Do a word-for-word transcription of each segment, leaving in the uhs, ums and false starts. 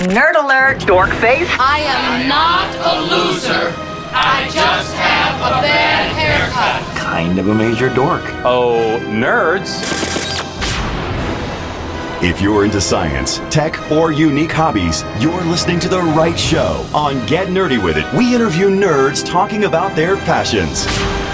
Nerd alert, dork face. I am not a loser. I just have a bad haircut. Kind of a major dork. Oh, nerds. If you're into science, tech, or unique hobbies, you're listening to the right show. On Get Nerdy With It, we interview nerds talking about their passions.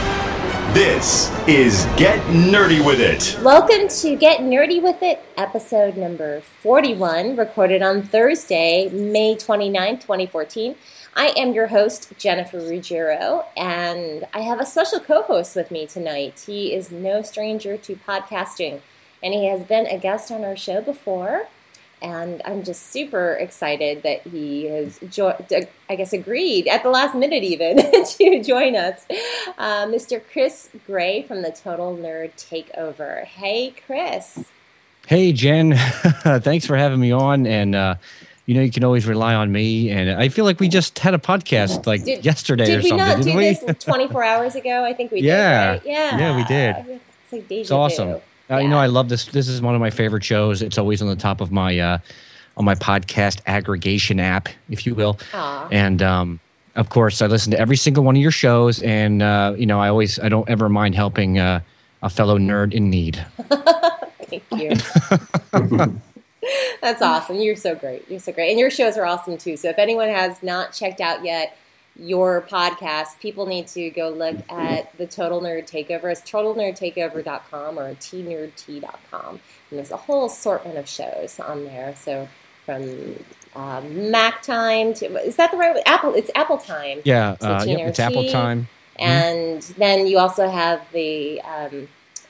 This is Get Nerdy With It. Welcome to Get Nerdy With It, episode number forty-one, recorded on Thursday, May twenty-ninth, twenty fourteen. I am your host, Jennifer Ruggiero, and I have a special co-host with me tonight. He is no stranger to podcasting, and he has been a guest on our show before, and I'm just super excited that he has, jo- I guess, agreed at the last minute even to join us. Uh, Mister Chris Gray from the Total Nerd Takeover. Hey, Chris. Hey, Jen. Thanks for having me on, and uh, you know you can always rely on me. And I feel like we just had a podcast like did, yesterday did or something. Did we didn't not we? do this twenty-four hours ago? I think we yeah. did. Right? Yeah, yeah, we did. It's like deja It's awesome. vu. Uh, yeah. You know, I love this. This is one of my favorite shows. It's always on the top of my uh, on my podcast aggregation app, if you will. Aww. And um, of course, I listen to every single one of your shows, and uh, you know, I always I don't ever mind helping uh, a fellow nerd in need. Thank you. That's awesome. You're so great. You're so great. And your shows are awesome too. So if anyone has not checked out yet your podcast, people need to go look at the Total Nerd Takeover. It's total nerd takeover dot com or t nerd t dot com. And there's a whole assortment of shows on there. So from uh, Mac Time to, is that the right way? Apple, it's Apple Time. Yeah, so uh, yep, it's Apple Time. And mm-hmm. then you also have the um,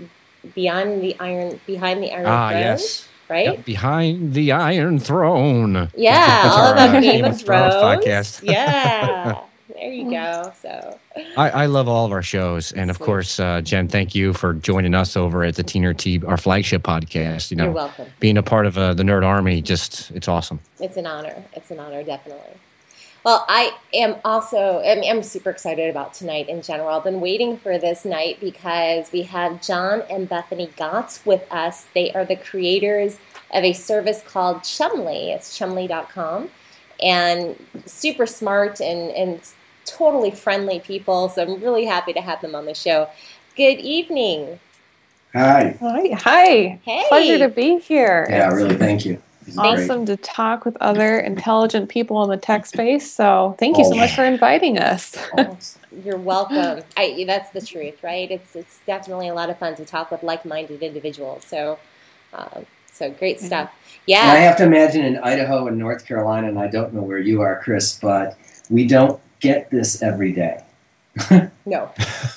Beyond the Iron, Behind the Iron ah, Throne. Yes. Right? Yep, Behind the Iron Throne. Yeah, all our, about uh, Game of Thrones. Thrones podcast. Yeah, there you go. So I, I love all of our shows, and of Sweet. course, uh, Jen, thank you for joining us over at the T Nerd T, our flagship podcast. You know, You're welcome. Being a part of uh, the Nerd Army, just it's awesome. It's an honor. It's an honor, definitely. Well, I am also, I mean, I'm super excited about tonight in general. I've been waiting for this night because we have John and Bethany Gotts with us. They are the creators of a service called Chumly. It's chumly dot com. And super smart and, and totally friendly people. So I'm really happy to have them on the show. Good evening. Hi. Hi. Hi. Hey. Pleasure to be here. Yeah, really, thank you. Awesome to talk with other intelligent people in the tech space. So thank you so much for inviting us. Oh, you're welcome. I, that's the truth, right? It's it's definitely a lot of fun to talk with like-minded individuals. So, uh, so great stuff. Yeah. And I have to imagine in Idaho and North Carolina, and I don't know where you are, Chris, but we don't get this every day. No.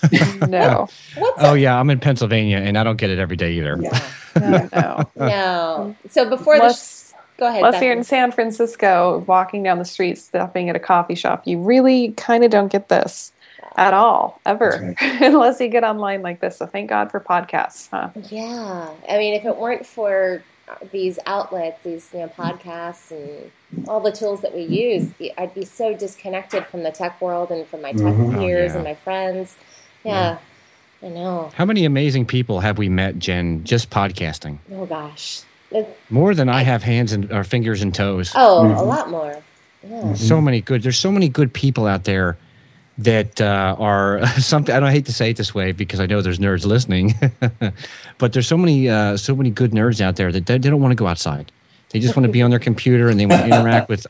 No. What's Oh up? yeah, I'm in Pennsylvania, and I don't get it every day either. Yeah. No, no. No. So before the Unless, sh- go ahead. unless you're Bethany. in San Francisco, walking down the street, stopping at a coffee shop, you really kind of don't get this at all, ever, That's unless you get online like this. So thank God for podcasts, huh? Yeah. I mean, if it weren't for these outlets, these you know podcasts and all the tools that we use, I'd be so disconnected from the tech world and from my tech Mhm. peers Oh, yeah. and my friends. Yeah, I know. How many amazing people have we met, Jen, just podcasting? Oh gosh. It- More than I have hands and or fingers and toes. oh, Mhm. a lot more. Yeah. So many good. There's so many good people out there that uh, are something. I don't hate to say it this way because I know there's nerds listening, but there's so many, uh, so many good nerds out there that they, they don't want to go outside. They just want to be on their computer and they want to interact with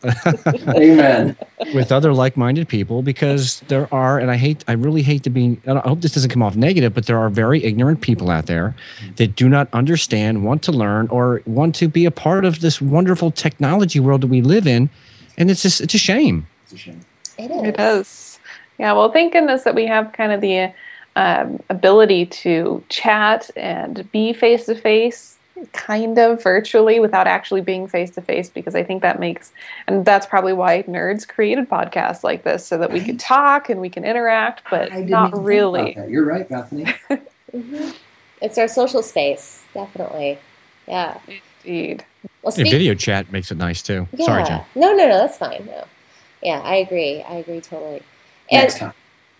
Amen. with other like-minded people because there are, and I hate, I really hate to be. I hope this doesn't come off negative, but there are very ignorant people out there that do not understand, want to learn, or want to be a part of this wonderful technology world that we live in, and it's just, it's a shame. It's a shame. It is. It is. Yeah, well, thank goodness that we have kind of the um, ability to chat and be face-to-face, kind of virtually without actually being face-to-face, because I think that makes, and that's probably why nerds created podcasts like this, so that we could talk and we can interact, but I didn't not even think really. about that. You're right, Bethany. Mm-hmm. It's our social space, definitely. Yeah. Indeed. Well, The speak- video chat makes it nice too. yeah. Sorry, Jen. No, no, no, that's fine. No. Yeah, I agree. I agree totally. And Next time.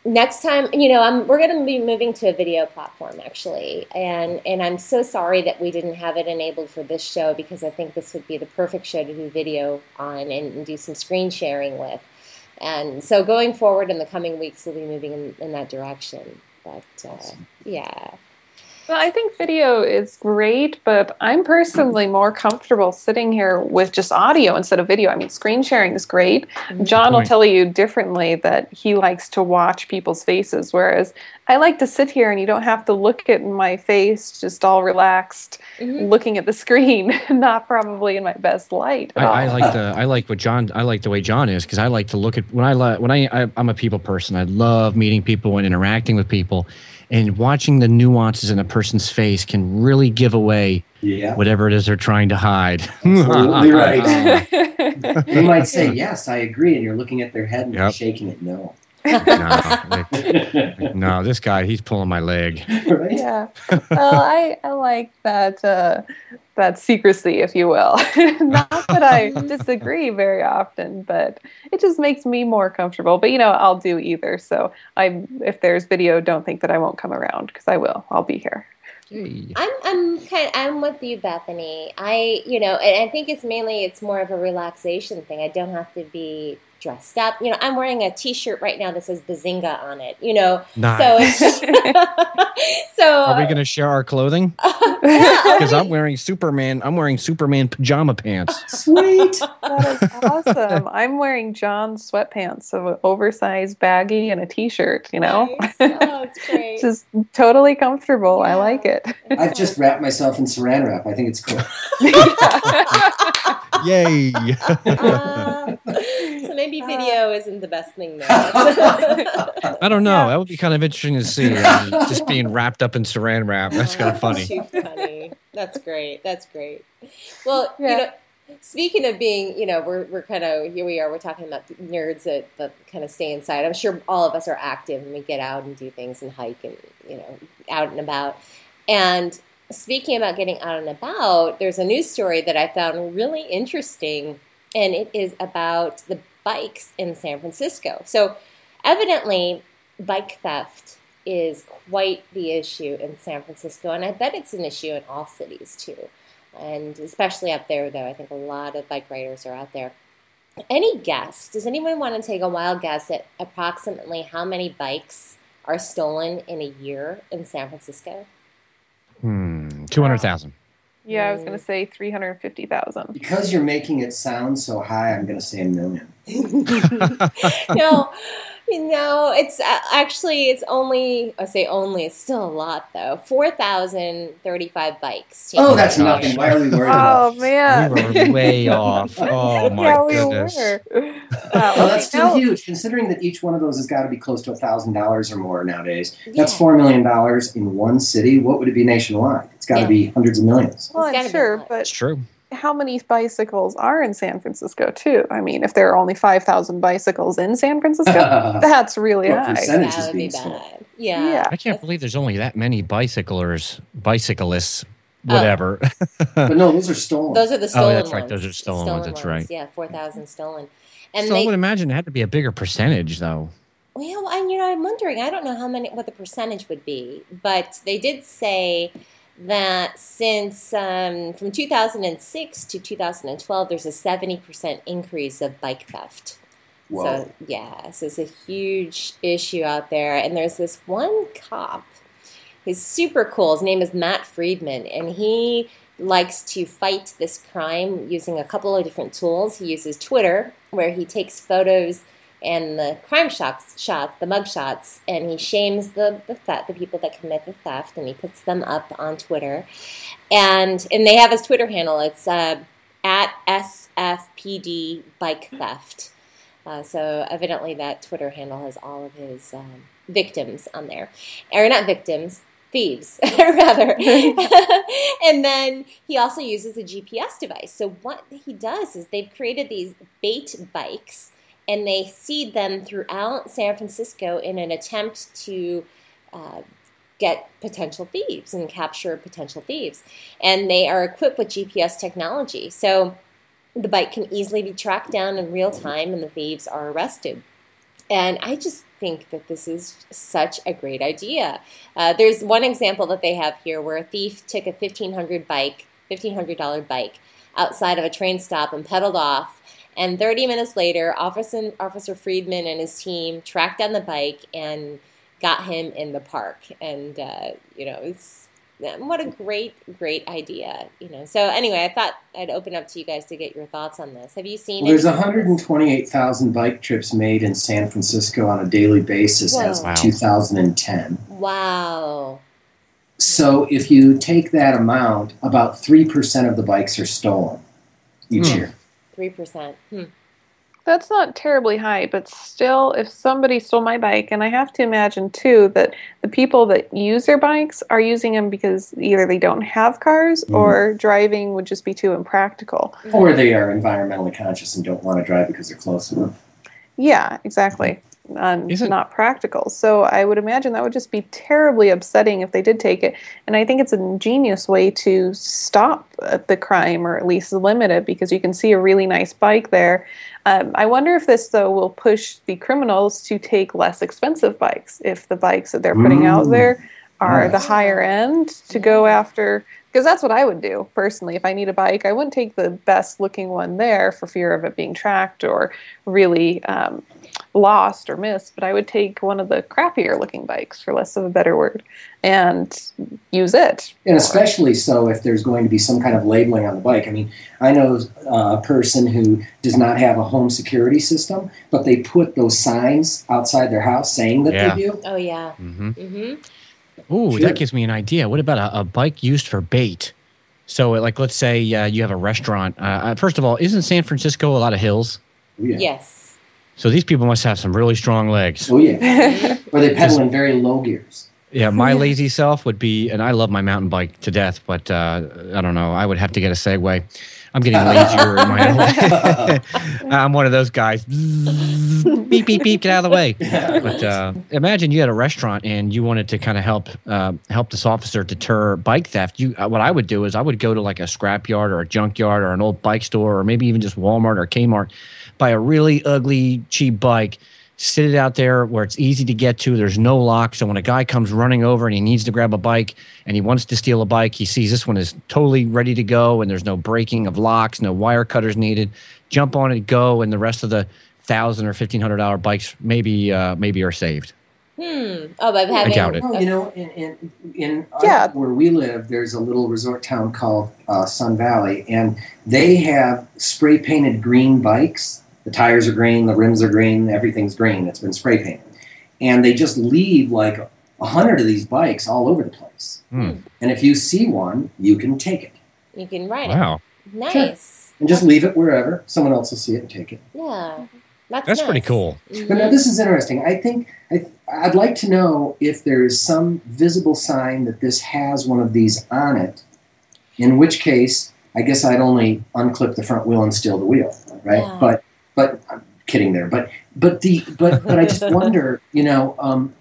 next time, you know, I'm, we're going to be moving to a video platform, actually. And, and I'm so sorry that we didn't have it enabled for this show, because I think this would be the perfect show to do video on and, and do some screen sharing with. And so going forward in the coming weeks, we'll be moving in, in that direction. But, uh, yeah. Well, I think video is great, but I'm personally more comfortable sitting here with just audio instead of video. I mean, screen sharing is great. John will tell you differently that he likes to watch people's faces, whereas I like to sit here and you don't have to look at my face, just all relaxed, mm-hmm. looking at the screen, not probably in my best light. I, I like the I like what John I like the way John is, because I like to look at when I when I, I I'm a people person. I love meeting people and interacting with people. And watching the nuances in a person's face can really give away yeah. whatever it is they're trying to hide. Absolutely right. You might say, yes, I agree. And you're looking at their head and yep. you're shaking it. No. no, like, no, this guy, he's pulling my leg. Right? Yeah. Well, I, I like that uh, that secrecy, if you will. Not that I disagree very often, but it just makes me more comfortable. But, you know, I'll do either. So I, if there's video, don't think that I won't come around, because I will. I'll be here. I'm I'm kind of, I'm with you, Bethany. I you know, and I think it's mainly it's more of a relaxation thing. I don't have to be dressed up. You know, I'm wearing a T-shirt right now that says Bazinga on it. You know, nice. so it's just, so. Are we going to share our clothing? Because yeah, I'm wearing Superman. I'm wearing Superman pajama pants. Sweet. That is awesome. I'm wearing John's sweatpants, so an oversized baggy and a T-shirt. You know, nice. Oh, it's great. Just totally comfortable. Yeah. I like it. I've just wrapped myself in saran wrap. I think it's cool. Yay. uh, so maybe video isn't the best thing there. I don't know. Yeah. That would be kind of interesting to see. um, just being wrapped up in saran wrap. That's kind of funny. Too funny. That's great. That's great. Well, Yeah. you know, speaking of being, you know, we're we're kind of here we are. We're talking about nerds that, that kind of stay inside. I'm sure all of us are active and we get out and do things and hike and, you know, out and about. And speaking about getting out and about, there's a news story that I found really interesting, and it is about the bikes in San Francisco. So evidently, bike theft is quite the issue in San Francisco, and I bet it's an issue in all cities too. And especially up there, though, I think a lot of bike riders are out there. Any guess? Does anyone want to take a wild guess at approximately how many bikes are stolen in a year in San Francisco? Hmm, two hundred thousand. Yeah, I was going to say three hundred fifty thousand. Because you're making it sound so high, I'm going to say a million. No, no, it's uh, actually, it's only, I say only, it's still a lot though. four thousand thirty-five bikes. Oh, that's nothing. Why are we worried about Oh, man. We were way off. Oh, my yeah, we goodness. were. Well, that's still Now- huge, considering that each one of those has got to be close to one thousand dollars or more nowadays. That's four million dollars in one city. What would it be nationwide? It's got to Yeah. be hundreds of millions. Well, It's I'm gotta be sure, hot. but It's true. how many bicycles are in San Francisco, too? I mean, if there are only five thousand bicycles in San Francisco, that's really What high. percentage That is would be being stolen? bad. Yeah. Yeah. I can't believe there's only that many bicyclers, bicyclists, whatever. But no, those are stolen. Those are the stolen that's right. ones. Those are stolen ones, that's right. Yeah, four thousand stolen. And so I they, would imagine it had to be a bigger percentage, though. well, and you know, I'm wondering, I don't know how many, what the percentage would be, but they did say that since um, from two thousand six to two thousand twelve, there's a seventy percent increase of bike theft. Whoa. So, yeah, so it's a huge issue out there. And there's this one cop, he's super cool. His name is Matt Friedman, and he likes to fight this crime using a couple of different tools. He uses Twitter, where he takes photos and the crime shots, shots, the mug shots, and he shames the the, theft, the people that commit the theft, and he puts them up on Twitter. And and they have his Twitter handle. It's uh, at S F P D Bike Theft. Uh, so evidently that Twitter handle has all of his um, victims on there. Or not victims, thieves, rather. And then he also uses a G P S device. So what he does is they've created these bait bikes, and they seed them throughout San Francisco in an attempt to uh, get potential thieves and capture potential thieves. And they are equipped with G P S technology. So the bike can easily be tracked down in real time, and the thieves are arrested. And I just think that this is such a great idea. Uh, there's one example that they have here where a thief took a fifteen hundred bike, fifteen hundred dollars bike outside of a train stop and pedaled off. And thirty minutes later, Officer, Officer Friedman and his team tracked down the bike and got him in the park. And, uh, you know, it's what a great, great idea. You know. So anyway, I thought I'd open up to you guys to get your thoughts on this. Have you seen well, there's one hundred twenty-eight thousand bike trips made in San Francisco on a daily basis Whoa. as of Wow. two thousand ten. Wow. So if you take that amount, about three percent of the bikes are stolen each Hmm. year. three percent. Hmm. That's not terribly high, but still, if somebody stole my bike, and I have to imagine, too, that the people that use their bikes are using them because either they don't have cars Mm. or driving would just be too impractical. Or they are environmentally conscious and don't want to drive because they're close enough. Yeah, exactly. Um, Isn't- not practical. So I would imagine that would just be terribly upsetting if they did take it. And I think it's an ingenious way to stop uh, the crime or at least limit it because you can see a really nice bike there. Um, I wonder if this, though, will push the criminals to take less expensive bikes if the bikes that they're putting out Mm. there are the Nice. higher end to go after. Because that's what I would do, personally. If I need a bike, I wouldn't take the best looking one there for fear of it being tracked or really um, lost or missed. But I would take one of the crappier looking bikes, for less of a better word, and use it. And especially so if there's going to be some kind of labeling on the bike. I mean, I know uh, a person who does not have a home security system, but they put those signs outside their house saying that Yeah. they do. Oh, yeah. Mm-hmm. Mm-hmm. Ooh, Sure. that gives me an idea. What about a, a bike used for bait? So, like, let's say uh, you have a restaurant. Uh, uh, first of all, isn't San Francisco a lot of hills? Oh, yeah. Yes. So these people must have some really strong legs. Oh, yeah. Or they pedal in very low gears. Yeah, my lazy self would be, and I love my mountain bike to death, but uh, I don't know. I would have to get a Segway. I'm getting lazier in my own. I'm one of those guys. Beep, beep, beep, get out of the way. But uh, imagine you had a restaurant and you wanted to kind of help uh, help this officer deter bike theft. You, uh, what I would do is I would go to like a scrapyard or a junkyard or an old bike store or maybe even just Walmart or Kmart, buy a really ugly, cheap bike, sit it out there where it's easy to get to. There's no lock. So when a guy comes running over and he needs to grab a bike and he wants to steal a bike, he sees this one is totally ready to go and there's no breaking of locks, no wire cutters needed. Jump on it, go, and the rest of the thousand or fifteen hundred dollar bikes maybe uh, maybe are saved. Hmm. Oh, by having. I doubt it. Well, you know, in, in, in Yeah. uh, where we live, there's a little resort town called uh, Sun Valley, and they have spray painted green bikes. The tires are green, the rims are green, everything's green. It's been spray painted. And they just leave like a hundred of these bikes all over the place. Hmm. And if you see one, you can take it. You can ride Wow. it. Nice. And just leave it wherever. Someone else will see it and take it. Yeah. That's, That's pretty nice. cool. Mhm. But now this is interesting. I think I, I'd like to know if there is some visible sign that this has one of these on it, in which case I guess I'd only unclip the front wheel and steal the wheel, right? Yeah. But but I'm kidding there. But but the but but I just wonder, you know, um,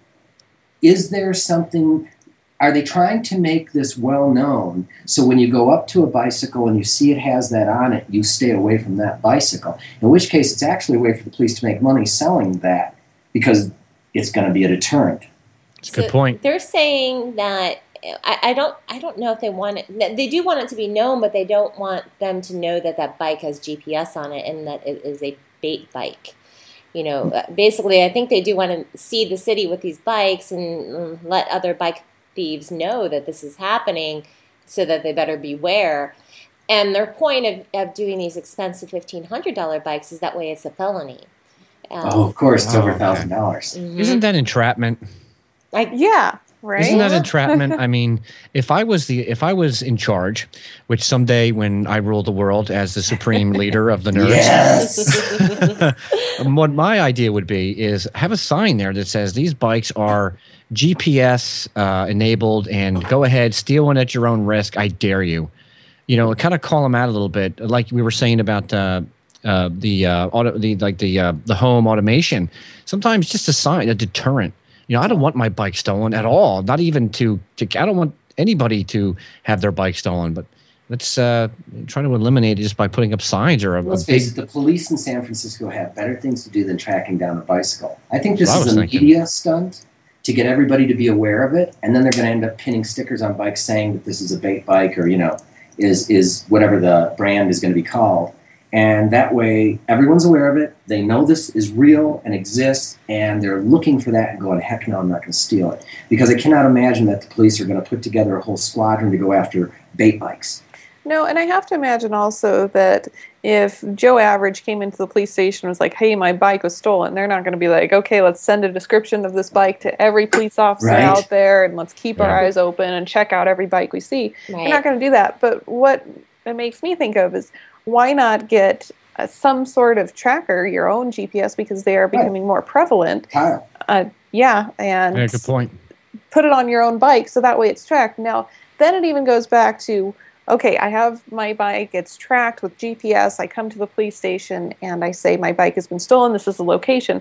is there something? Are they trying to make this well known so when you go up to a bicycle and you see it has that on it, you stay away from that bicycle? In which case, it's actually a way for the police to make money selling that because it's going to be a deterrent. That's a good point. They're saying that I, I don't I don't know if they want it. They do want it to be known, but they don't want them to know that that bike has G P S on it and that it is a bait bike. You know, basically, I think they do want to seed the city with these bikes and um, let other bike thieves know that this is happening, so that they better beware. And their point of, of doing these expensive fifteen hundred dollar bikes is that way it's a felony. Um, Oh, of course, it's Oh, over a okay. thousand dollars. mhm. Isn't that entrapment? Like, Yeah, right? Isn't that entrapment? I mean, if I was the if I was in charge, which someday when I rule the world as the supreme leader of the nerds, Yes. what my idea would be is have a sign there that says these bikes are G P S uh, enabled and go ahead, steal one at your own risk. I dare you. You know, kind of call them out a little bit, like we were saying about uh, uh, the uh, auto, the like the uh, the home automation. Sometimes just a sign, a deterrent. You know, I don't want my bike stolen at all. Not even to, to I don't want anybody to have their bike stolen. But Let's uh, try to eliminate it just by putting up signs or a, Let's a face big. it, the police in San Francisco have better things to do than tracking down a bicycle. I think this That's what I is was a thinking. media stunt to get everybody to be aware of it, and then they're going to end up pinning stickers on bikes saying that this is a bait bike or, you know, is is whatever the brand is going to be called. And that way, everyone's aware of it. They know this is real and exists, and they're looking for that and going, heck no, I'm not going to steal it. Because I cannot imagine that the police are going to put together a whole squadron to go after bait bikes. No, and I have to imagine also that if Joe Average came into the police station and was like, hey, my bike was stolen, they're not going to be like, okay, let's send a description of this bike to every police officer Right. out there and let's keep our Yeah. eyes open and check out every bike we see. Right. They're not going to do that. But what it makes me think of is why not get uh, some sort of tracker, your own G P S, because they are becoming more prevalent. Kyle. Uh, yeah, and Yeah, good point. put it on your own bike so that way it's tracked. Now, then it even goes back to, okay, I have my bike, it's tracked with G P S, I come to the police station and I say my bike has been stolen, this is the location.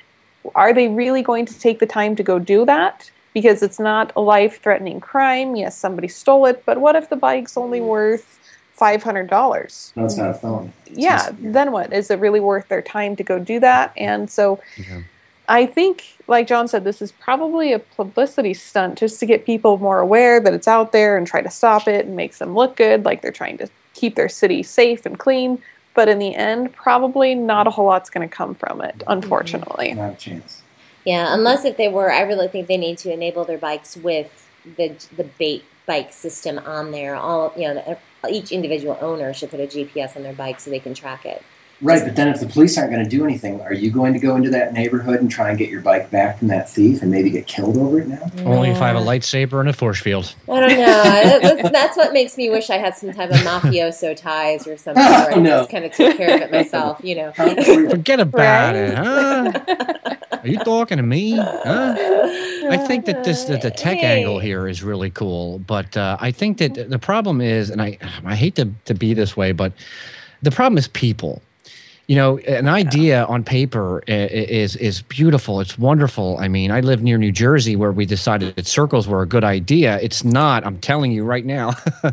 Are they really going to take the time to go do that? Because it's not a life-threatening crime. Yes, somebody stole it, but what if the bike's only worth five hundred dollars? No, it's not a phone. It's Yeah, just- then what? Is it really worth their time to go do that? And so Yeah. I think, like John said, this is probably a publicity stunt just to get people more aware that it's out there and try to stop it and makes them look good, like they're trying to keep their city safe and clean. But in the end, probably not a whole lot's going to come from it, unfortunately. Not a chance. Yeah, unless if they were, I really think they need to enable their bikes with the the bait bike system on there. All you know, the, each individual owner should put a G P S on their bike so they can track it. Right, but then if the police aren't going to do anything, are you going to go into that neighborhood and try and get your bike back from that thief and maybe get killed over it now? Only if I have a lightsaber and a force field. I don't know. that's, that's what makes me wish I had some type of mafioso ties or something where I Oh, no. just kind of took care of it myself, you know. Forget about Right? it, huh? Are you talking to me? Huh? I think that this that the tech Hey. angle here is really cool, but uh, I think that the problem is, and I I hate to to be this way, but the problem is people. You know, an idea on paper i- i- is is beautiful. It's wonderful. I mean, I live near New Jersey where we decided that circles were a good idea. It's not. I'm telling you right now.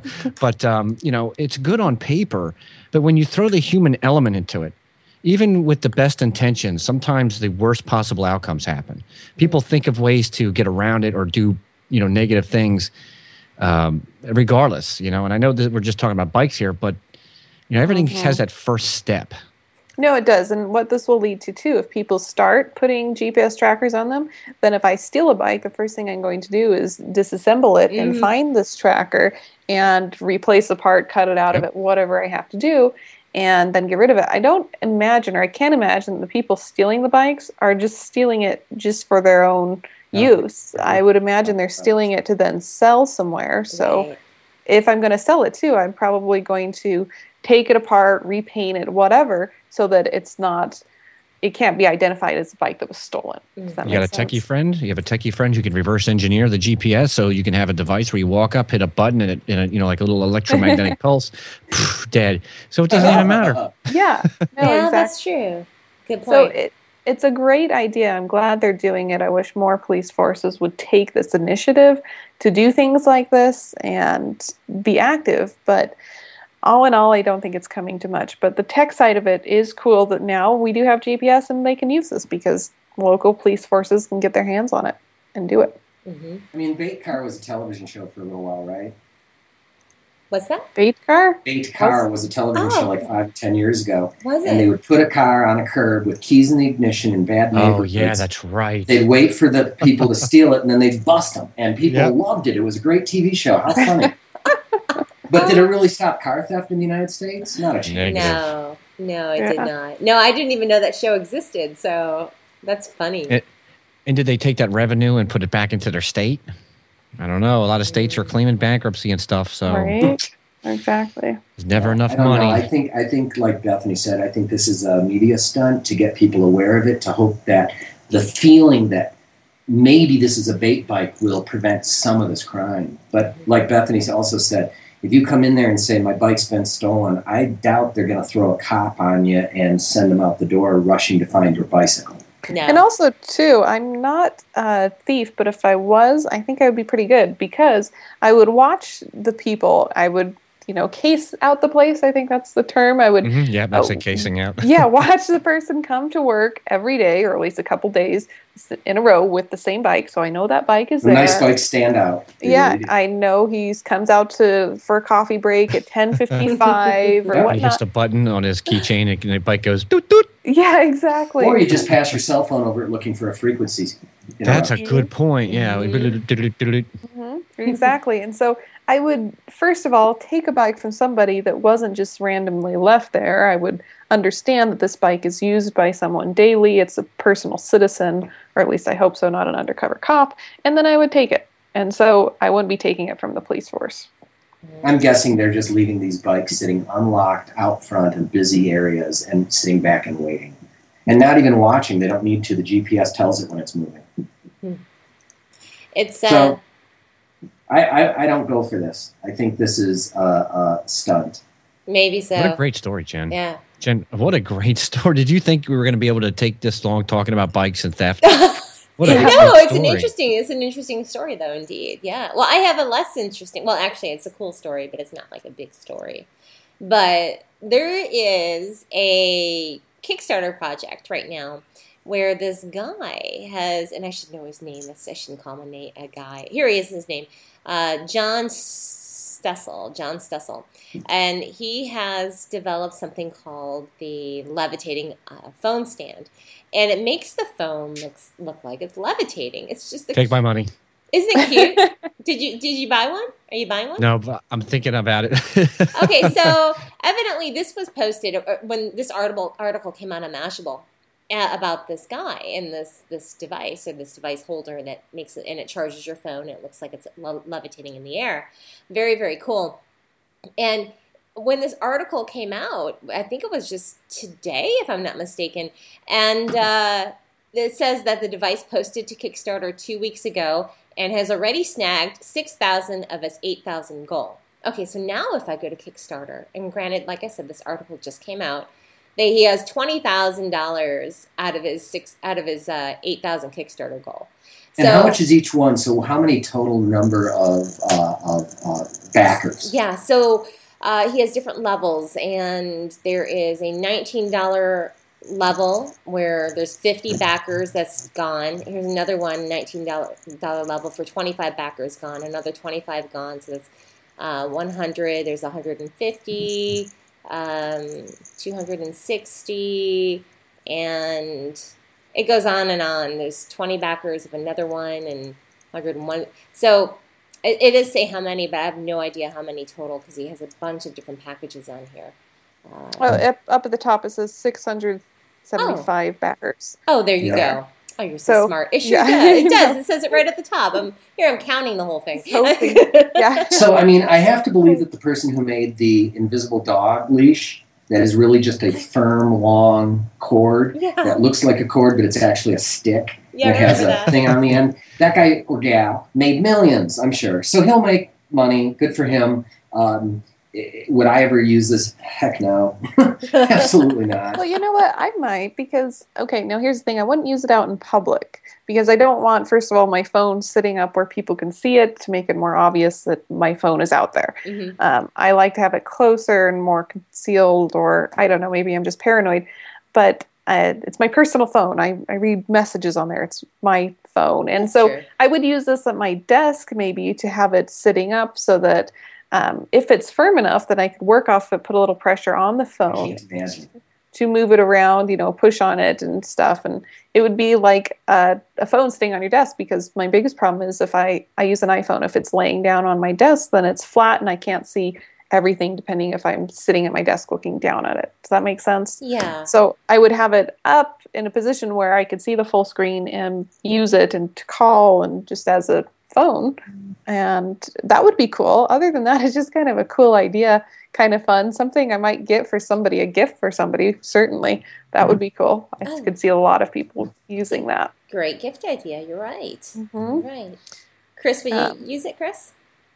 But um, you know, it's good on paper. But when you throw the human element into it, even with the best intentions, sometimes the worst possible outcomes happen. People think of ways to get around it or do, you know, negative things, um, regardless. You know, and I know that we're just talking about bikes here, but you know, everything has that first step. No, it does. And what this will lead to, too, if people start putting G P S trackers on them, then if I steal a bike, the first thing I'm going to do is disassemble it and find this tracker and replace a part, cut it out of Yep. it, whatever I have to do, and then get rid of it. I don't imagine, or I can't imagine, that the people stealing the bikes are just stealing it just for their own No. use. I would imagine they're stealing it to then sell somewhere. So Right. if I'm going to sell it, too, I'm probably going to take it apart, repaint it, whatever, so that it's not, it can't be identified as a bike that was stolen. Does that You got a make techie sense? friend? You have a techie friend who can reverse engineer the G P S so you can have a device where you walk up, hit a button, and it, and it you know, like a little electromagnetic pulse, poof, dead. So it doesn't even matter. Yeah, no, yeah, exactly. that's true. Good So point. it, it's a great idea. I'm glad they're doing it. I wish more police forces would take this initiative to do things like this and be active. But all in all, I don't think it's coming to much. But the tech side of it is cool that now we do have G P S and they can use this because local police forces can get their hands on it and do it. hmm I mean, Bait Car was a television show for a little while, right? What's that? Bait car? Bait Car was a television Oh. show like five, ten years ago. Was And they it? would put a car on a curb with keys in the ignition in bad Oh, neighborhoods. yeah, that's right. They'd wait for the people to steal it, and then they'd bust them. And people Yep. loved it. It was a great T V show. How funny. But did it really stop car theft in the United States? Not a chance. Negative. No, no, it did Yeah. not. No, I didn't even know that show existed. So that's funny. It- And did they take that revenue and put it back into their state? I don't know. A lot of states are claiming bankruptcy and stuff, so Right? Exactly. there's never enough I don't money. know. I think, I think, like Bethany said, I think this is a media stunt to get people aware of it, to hope that the feeling that maybe this is a bait bike will prevent some of this crime. But like Bethany also said, if you come in there and say, my bike's been stolen, I doubt they're going to throw a cop on you and send them out the door rushing to find your bicycle. No. And also, too, I'm not a thief, but if I was, I think I would be pretty good because I would watch the people. I would you know, case out the place. I think that's the term. I would. Mm-hmm. Yeah, that's uh, a casing out. yeah, watch the person come to work every day, or at least a couple days in a row with the same bike. So I know that bike is the there. Nice bikes stand out. They Yeah, really I know he comes out to for a coffee break at ten fifty-five or Yeah. whatnot. He hits the button on his keychain and the bike goes doot doot. Yeah, exactly. Or you just pass your cell phone over it looking for a frequency. You know? That's a good point. Yeah. Mm-hmm. Exactly. And so I would, first of all, take a bike from somebody that wasn't just randomly left there. I would understand that this bike is used by someone daily. It's a personal citizen, or at least I hope so, not an undercover cop. And then I would take it. And so I wouldn't be taking it from the police force. I'm guessing they're just leaving these bikes sitting unlocked out front in busy areas and sitting back and waiting. And not even watching. They don't need to. The G P S tells it when it's moving. It's uh, So I, I, I don't go for this. I think this is a, a stunt. maybe so. What a great story, Jen. Yeah. Jen, what a great story. Did you think we were going to be able to take this long talking about bikes and theft? What a no, great it's an story. interesting. It's an interesting story, though. Indeed, yeah. Well, I have a less interesting. Well, actually, it's a cool story, but it's not like a big story. But there is a Kickstarter project right now where this guy has, and I should know his name. That's, I shouldn't call him a, na- a guy. Here he is. His name, uh, John Stessel. John Stessel, and he has developed something called the levitating uh, phone stand. And it makes the phone look, look like it's levitating. It's just the Take my money. Isn't it cute? did you did you buy one? Are you buying one? No, but I'm thinking about it. Okay, so evidently this was posted uh, when this article article came out on Mashable uh, about this guy and this this device or this device holder that makes it and it charges your phone. And it looks like it's le- levitating in the air. Very very cool. And when this article came out, I think it was just today, if I'm not mistaken, and uh, it says that the device posted to Kickstarter two weeks ago and has already snagged six thousand of its eight thousand goal. Okay, so now if I go to Kickstarter, and granted, like I said, this article just came out, that he has twenty thousand dollars out of his six out of his uh, eight thousand Kickstarter goal. And So, how much is each one? So how many total number of uh, of uh, backers? yeah, so uh, he has different levels, and there is a nineteen dollars level where there's fifty backers that's gone. Here's another one, nineteen dollars level for twenty-five backers gone, another twenty-five gone, so that's uh, one hundred, there's one hundred fifty, um, two hundred sixty, and it goes on and on. There's twenty backers of another one and one hundred one. So it, it does say how many, but I have no idea how many total because he has a bunch of different packages on here. Uh, Oh, up, up at the top it says six hundred seventy-five backers. Oh, there you Yeah. go. Oh, you're so, So, smart. It sure yeah. does. It does. It says it right at the top. I'm here. I'm counting the whole thing. Hoping. Yeah. So I mean, I have to believe that the person who made the invisible dog leash that is really just a firm, long cord Yeah. that looks like a cord, but it's actually a stick Yeah, I that has a remember that. thing on the end. That guy or gal made millions, I'm sure. So he'll make money. Good for him. Um, i- would I ever use this? Heck no. Absolutely not. Well, you know what? I might because, okay, now here's the thing. I wouldn't use it out in public because I don't want, first of all, my phone sitting up where people can see it to make it more obvious that my phone is out there. Mhm. Um, I like to have it closer and more concealed, or I don't know, maybe I'm just paranoid, but uh, it's my personal phone. I, I read messages on there. It's my phone. And That's so true. I would use this at my desk maybe to have it sitting up so that um, if it's firm enough that I could work off it, put a little pressure on the I phone can't imagine. to move it around, you know, push on it and stuff. And it would be like a, a phone sitting on your desk because my biggest problem is if I, I use an iPhone, if it's laying down on my desk, then it's flat and I can't see everything depending if I'm sitting at my desk looking down at it. Does that make sense? Yeah. So I would have it up in a position where I could see the full screen and use it and to call and just as a phone. And that would be cool. Other than that, it's just kind of a cool idea, kind of fun. Something I might get for somebody, a gift for somebody, certainly. That would be cool. I Oh. could see a lot of people using that. Great gift idea. You're right. Mhm. You're right. Chris, would you Um, use it, Chris?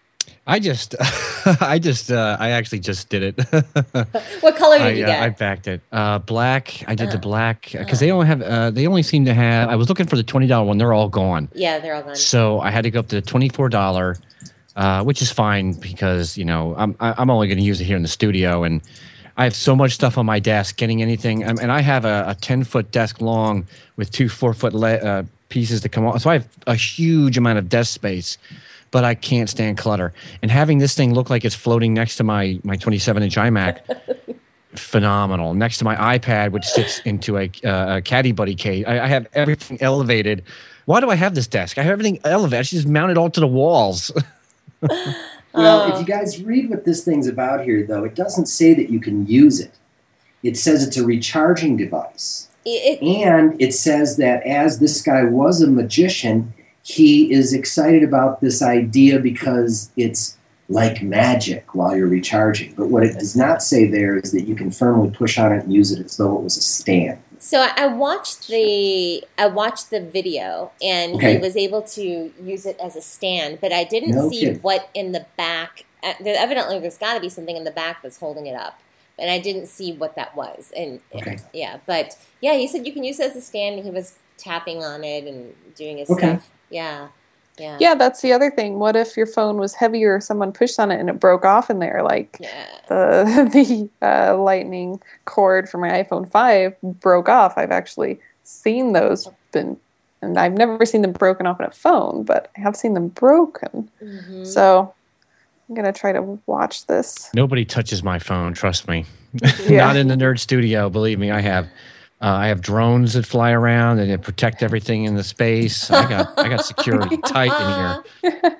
I just, I just, uh, I actually just did it. What color did I, you uh, get? I backed it. Uh, black. I did Uh, the black because uh. they only have. Uh, they only seem to have. I was looking for the twenty dollar one. They're all gone. Yeah, they're all gone. So I had to go up to the twenty four dollar. uh, which is fine because, you know, I'm I'm only going to use it here in the studio, and I have so much stuff on my desk. Getting anything, and I have a, a ten foot desk long with two four foot le- uh, pieces to come off, so I have a huge amount of desk space. But I can't stand clutter, and having this thing look like it's floating next to my my twenty-seven inch iMac, phenomenal. Next to my iPad, which sits into a, uh, a Caddy Buddy case. I, I have everything elevated. Why do I have this desk? I have everything elevated. I should just mount it all to the walls. Well, if you guys read what this thing's about here, though, it doesn't say that you can use it. It says it's a recharging device. It, and it says that as this guy was a magician, he is excited about this idea because it's like magic while you're recharging. But what it does not say there is that you can firmly push on it and use it as though it was a stand. So I watched the I watched the video, and Okay. he was able to use it as a stand, but I didn't No see kidding. what in the back. Uh, there, evidently, there's got to be something in the back that's holding it up, and I didn't see what that was. And Okay. yeah, but yeah, he said you can use it as a stand. And he was tapping on it and doing his Okay. stuff. Yeah, yeah, Yeah, that's the other thing. What if your phone was heavier or someone pushed on it and it broke off in there? Like yeah. the the uh, lightning cord for my iPhone five broke off. I've actually seen those been, and I've never seen them broken off in a phone, but I have seen them broken. Mm-hmm. So I'm going to try to watch this. Nobody touches my phone, trust me. Yeah. Not in the nerd studio, believe me. I have uh, I have drones that fly around and they protect everything in the space. I got I got security tight in here.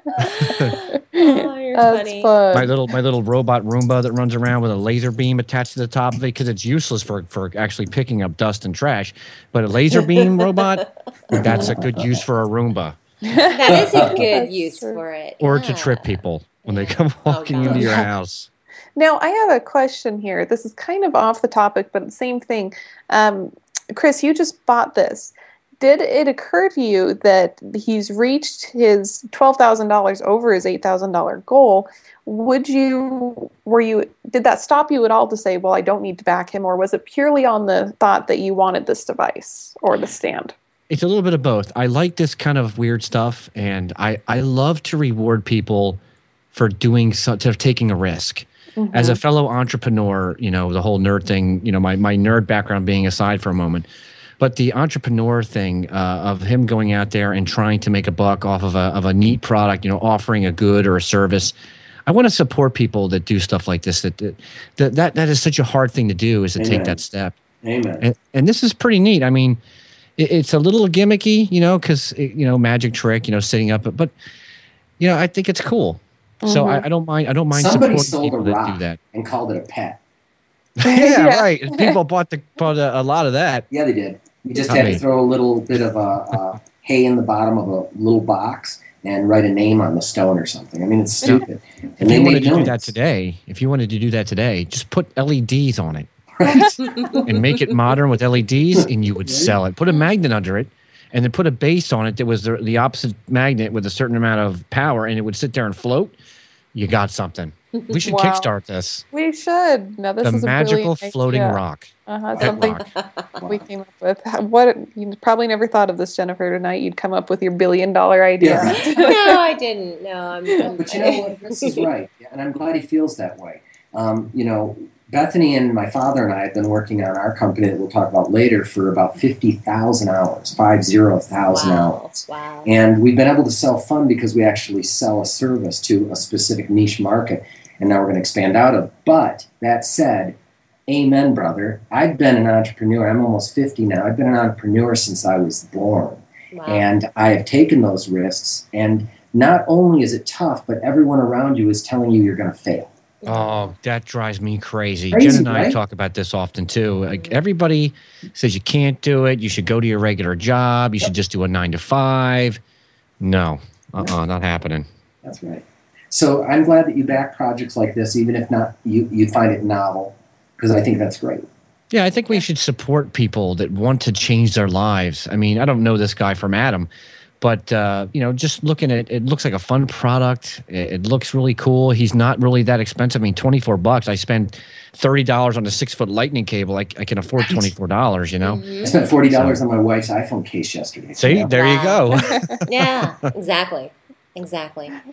Oh, you're That's funny. fun. My little my little robot Roomba that runs around with a laser beam attached to the top of it because it's useless for, for actually picking up dust and trash. But a laser beam robot, that's a good use for a Roomba. That is a good That's use true. for it. Or to yeah. trip people when they come walking gosh. into your house. Now, I have a question here. This is kind of off the topic, but the same thing. Um, Chris, you just bought this. Did it occur to you that he's reached his twelve thousand dollars over his eight thousand dollars goal? Would you, were you, did that stop you at all to say, well, I don't need to back him? Or was it purely on the thought that you wanted this device or the stand? It's a little bit of both. I like this kind of weird stuff, and I, I love to reward people for doing so, to taking a risk. Mm-hmm. As a fellow entrepreneur, you know, the whole nerd thing, you know, my, my nerd background being aside for a moment, but the entrepreneur thing uh, of him going out there and trying to make a buck off of a, of a neat product, you know, offering a good or a service. I want to support people that do stuff like this. That that that, that is such a hard thing to do, is to Amen. take that step. Amen. And, and this is pretty neat. I mean, it, it's a little gimmicky, you know, because, you know, magic trick, you know, sitting up. But, but you know, I think it's cool. So I, I don't mind. I don't mind Somebody supporting sold a people that rock do that. and called it a pet. yeah, Yeah. right. And people bought the bought a, a lot of that. Yeah, they did. You just Not had me. to throw a little bit of a, a hay in the bottom of a little box and write a name on the stone or something. I mean, it's stupid. And If they you made wanted to do millions. that today, if you wanted to do that today, just put L E Ds on it Right? and make it modern with L E Ds, and you would sell it. Put a magnet under it, and then put a base on it that was the, the opposite magnet with a certain amount of power, and it would sit there and float. You got something. We should Wow. kickstart this. We should. Now, this The is a magical brilliant floating idea. rock. Uh-huh, Pet something rock. we came up with. What you probably never thought of this, Jennifer. Tonight, you'd come up with your billion dollar idea. Yeah. No, I didn't. No, I'm. I'm But you know what? Chris is right. And I'm glad he feels that way. Um, you know, Bethany and my father and I have been working on our company that we'll talk about later for about fifty thousand hours, five zero thousand Wow. hours. Wow. And we've been able to self-fund because we actually sell a service to a specific niche market. And now we're going to expand out of. But that said, amen, brother. I've been an entrepreneur. I'm almost fifty now. I've been an entrepreneur since I was born. Wow. And I have taken those risks. And not only is it tough, but everyone around you is telling you you're going to fail. Oh, that drives me crazy. Crazy, Jen and I right? talk about this often too. Like, everybody says you can't do it. You should go to your regular job. You should just do a nine to five. No, uh-uh, not happening. That's right. So I'm glad that you back projects like this, even if not you, you find it novel, because I think that's great. Yeah, I think we should support people that want to change their lives. I mean, I don't know this guy from Adam, but, uh, you know, just looking at it, it looks like a fun product. It, it looks really cool. He's not really that expensive. I mean, twenty-four bucks. I spend thirty dollars on a six-foot lightning cable. I, I can afford twenty-four dollars, you know? I spent forty dollars on my wife's iPhone case yesterday. See, Yeah. there you go. Yeah, exactly. Exactly.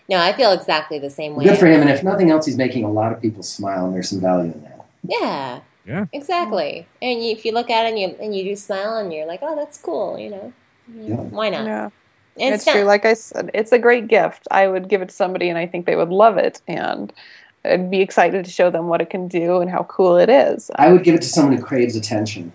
No, I feel exactly the same way. Good for him, and if nothing else, he's making a lot of people smile, and there's some value in that. Yeah. Yeah. Exactly. And you, if you look at it and you and you do smile and you're like, oh, that's cool, you know. Yeah. Why not? Yeah. And It's true. Like I said, it's a great gift. I would give it to somebody, and I think they would love it, and I'd be excited to show them what it can do and how cool it is. I would give it to someone who craves attention.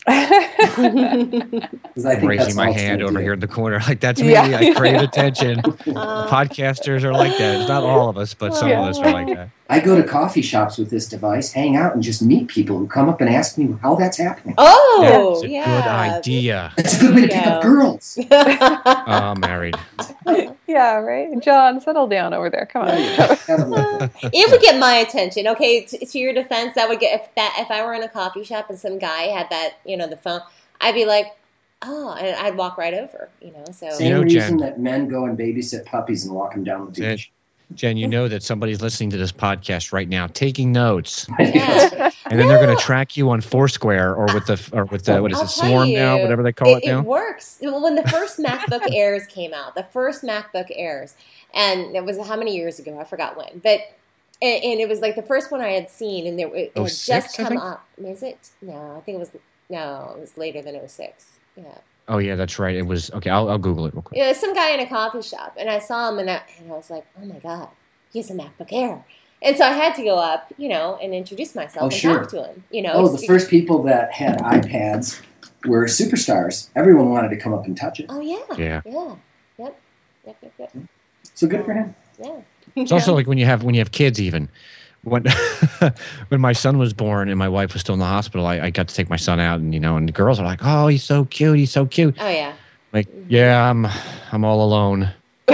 I I'm think raising that's my all it's hand gonna over do. here in the corner. Like, that's me. Yeah. I crave attention. Uh, Podcasters are like that. It's not all of us, but some Yeah. of us are like that. I go to coffee shops with this device, hang out, and just meet people who come up and ask me how that's happening. oh, It's a yeah. good idea. It's a good way to pick Yeah. up girls. Oh, I'm married. Yeah, right? John, settle down over there. Come on. It would get my attention. Okay, to, to your defense, that would get if that if I were in a coffee shop and some guy had that, you know, the phone, I'd be like, oh, and I'd walk right over, you know. So Same You know, reason Jen- that men go and babysit puppies and walk them down the Jen- beach. Jen, you know that somebody's listening to this podcast right now, taking notes, yeah. and then they're going to track you on Foursquare or with the or with the what is I'll it, tell Swarm you, now, whatever they call it, it, now. It works. Well, when the first MacBook Airs came out, the first MacBook Airs, and it was how many years ago? I forgot when, but and, and it was like the first one I had seen, and there, it oh had six, just I come think? up. Is it? No, I think it was. No, it was later than oh six. Yeah. Oh yeah, that's right. It was okay. I'll I'll Google it real quick. Yeah, some guy in a coffee shop, and I saw him, and I, and I was like, oh my god, he has a MacBook Air. And so I had to go up, you know, and introduce myself Oh, and sure. talk to him. You know, Oh, it's- the first people that had iPads were superstars. Everyone wanted to come up and touch it. Oh yeah, Yeah. yeah, yep, yep, yep, yep. So good for him. Yeah. It's also like when you have when you have kids, even when when my son was born and my wife was still in the hospital, I, I got to take my son out, and you know, and the girls are like, "Oh, he's so cute, he's so cute." Oh yeah. Like, yeah, I'm I'm all alone.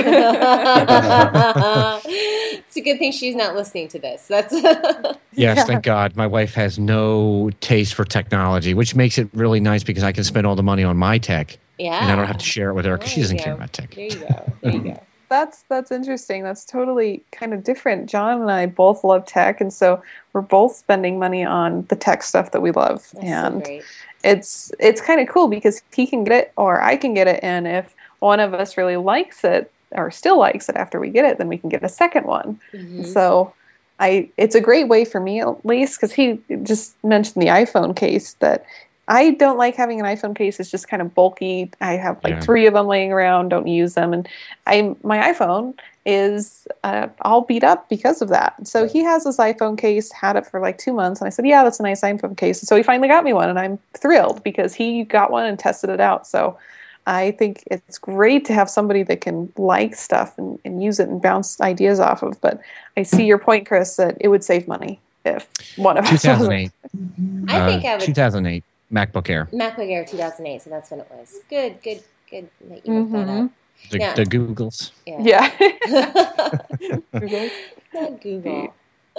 It's a good thing she's not listening to this. That's Yes, Yeah. thank God. My wife has no taste for technology, which makes it really nice because I can spend all the money on my tech, yeah. and I don't have to share it with her because she There doesn't you care go. about tech. There you go. There you go. That's that's interesting. That's totally kind of different. John and I both love tech, and so we're both spending money on the tech stuff that we love. That's and so great. it's it's kind of cool because he can get it or I can get it, and if one of us really likes it or still likes it after we get it, then we can get a second one. Mhm. So I it's a great way for me at least, because he just mentioned the iPhone case that I don't like having an iPhone case. It's just kind of bulky. I have like Yeah. three of them laying around, don't use them, and I my iPhone is uh, all beat up because of that. So he has this iPhone case, had it for like two months, and I said, "Yeah, that's a nice iPhone case." And so he finally got me one, and I'm thrilled because he got one and tested it out. So I think it's great to have somebody that can like stuff and, and use it and bounce ideas off of. But I see your point, Chris, that it would save money if one of us two thousand wasn't. eight. I think I would two thousand eight MacBook Air. MacBook Air two thousand eight, so that's when it was. Good, good, good that you looked that Mhm. up. The, Yeah. the Googles. Yeah. Yeah. Not Google.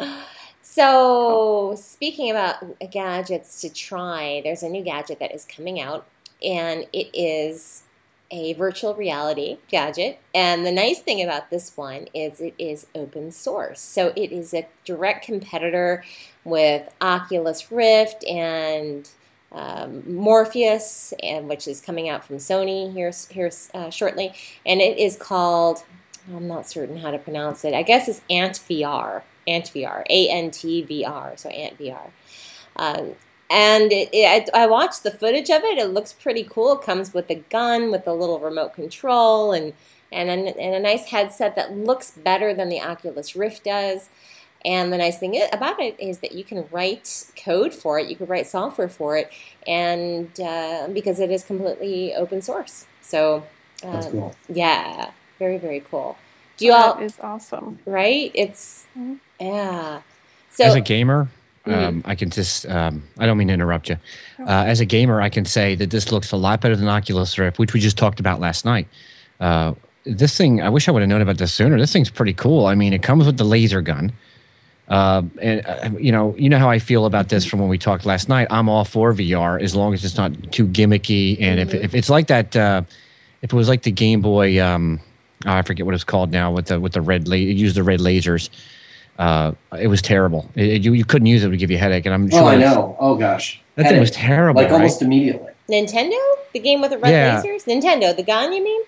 So, speaking about gadgets to try, there's a new gadget that is coming out, and it is a virtual reality gadget. And the nice thing about this one is it is open source. So, it is a direct competitor with Oculus Rift and um, Morpheus, and which is coming out from Sony here, here uh, shortly. And it is called, I'm not certain how to pronounce it. I guess it's Ant V R. Ant V R. A N T V R. So Ant V R. Um, and it, it, I, I watched the footage of it. It looks pretty cool. It comes with a gun, with a little remote control, and, and, a, and a nice headset that looks better than the Oculus Rift does. And the nice thing about it is that you can write code for it. You can write software for it, and uh, because it is completely open source. So, um, That's cool. yeah, very, very cool. Do you all, That is awesome. right? It's, Mhm. yeah. So, As a gamer, Mhm. um, I can just, um, I don't mean to interrupt you. Uh, as a gamer, I can say that this looks a lot better than Oculus Rift, which we just talked about last night. Uh, this thing, I wish I would have known about this sooner. This thing's pretty cool. I mean, it comes with the laser gun. Uh, and uh, you know, you know how I feel about this from when we talked last night. I'm all for V R as long as it's not too gimmicky. And if, if it's like that, uh, if it was like the Game Boy, um, oh, I forget what it's called now, with the with the red, la- it used the red lasers. Uh, it was terrible. It, it- you you couldn't use it; it would give you a headache. And I'm sure Oh, I it's- know. Oh, gosh. that thing was Headache. terrible. Like right? almost immediately. Nintendo? The game with the red Yeah. lasers? Nintendo, the gun, you mean?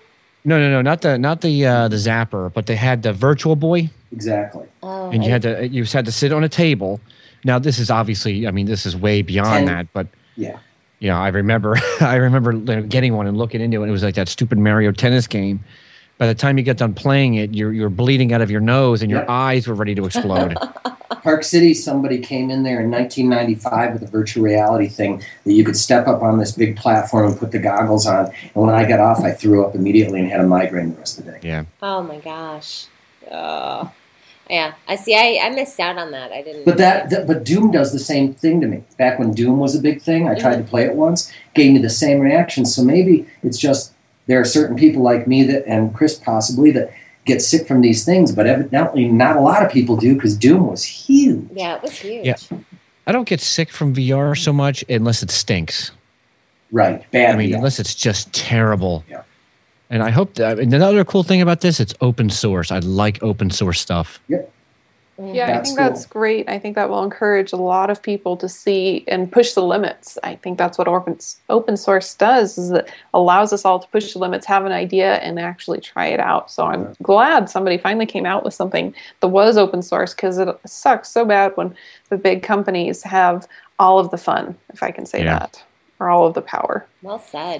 No, no, no, not the not the uh, the Zapper, but they had the Virtual Boy. Exactly. Oh, And you I- had to you had to sit on a table. Now this is obviously, I mean, this is way beyond Ten- that, but Yeah. you know, I remember I remember getting one and looking into it. It was like that stupid Mario Tennis game. By the time you get done playing it, you're you're bleeding out of your nose and your Yep. eyes were ready to explode. Park City, somebody came in there in nineteen ninety-five with a virtual reality thing that you could step up on this big platform and put the goggles on. And when I got off, I threw up immediately and had a migraine the rest of the day. Yeah. Oh my gosh. Oh. Yeah. I see. I, I missed out on that. I didn't. But that, that, but Doom does the same thing to me. Back when Doom was a big thing, I tried to play it once, gave me the same reaction. So maybe it's just there are certain people like me that, and Chris possibly, that get sick from these things, but evidently not a lot of people do because Doom was huge. Yeah, it was huge. Yeah. I don't get sick from V R so much unless it stinks. Right, bad. I mean, V R. unless it's just terrible. Yeah. And I hope that, and another cool thing about this, it's open source. I like open source stuff. Yep. Yeah, I That's think cool. that's great. I think that will encourage a lot of people to see and push the limits. I think that's what open, open source does, is it allows us all to push the limits, have an idea, and actually try it out. So I'm glad somebody finally came out with something that was open source, because it sucks so bad when the big companies have all of the fun, if I can say Yeah. that, or all of the power. Well said.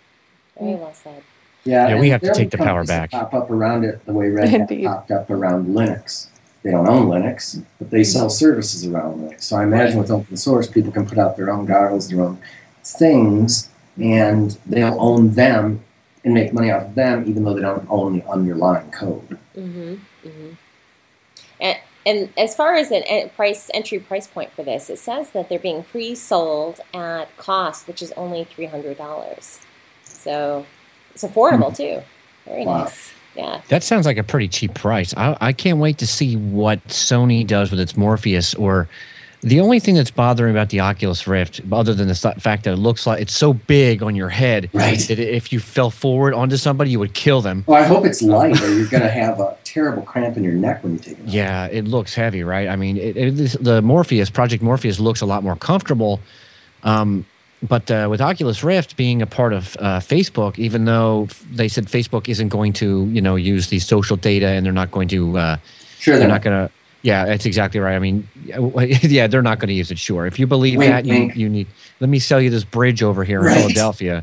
Very well said. Yeah, Yeah, and we have to there take are the power companies that back. Pop up around it the way Red Hat Indeed. popped up around Linux. They don't own Linux, but they sell services around Linux. So I imagine with open source, people can put out their own goggles, their own things, and they'll own them and make money off of them, even though they don't own the underlying code. Mm-hmm. Mm-hmm. And, and as far as an en- price entry price point for this, it says that they're being pre-sold at cost, which is only three hundred dollars. So it's affordable too. Very Wow. nice. Yeah. That sounds like a pretty cheap price. I, I can't wait to see what Sony does with its Morpheus. Or the only thing that's bothering about the Oculus Rift, other than the th- fact that it looks like it's so big on your head, Right. that if you fell forward onto somebody, you would kill them. Well, I hope it's light, or you're going to have a terrible cramp in your neck when you take it off. Yeah, it looks heavy, right? I mean, it, it, this- the Morpheus, Project Morpheus, looks a lot more comfortable. Um, but uh, with Oculus Rift being a part of uh, Facebook, even though f- they said Facebook isn't going to, you know, use the social data, and they're not going to, uh, Sure, they're they're not going to. Yeah, that's exactly right. I mean, yeah, they're not going to use it. Sure, if you believe Wink, that, you, wink. you need. Let me sell you this bridge over here in Right. Philadelphia.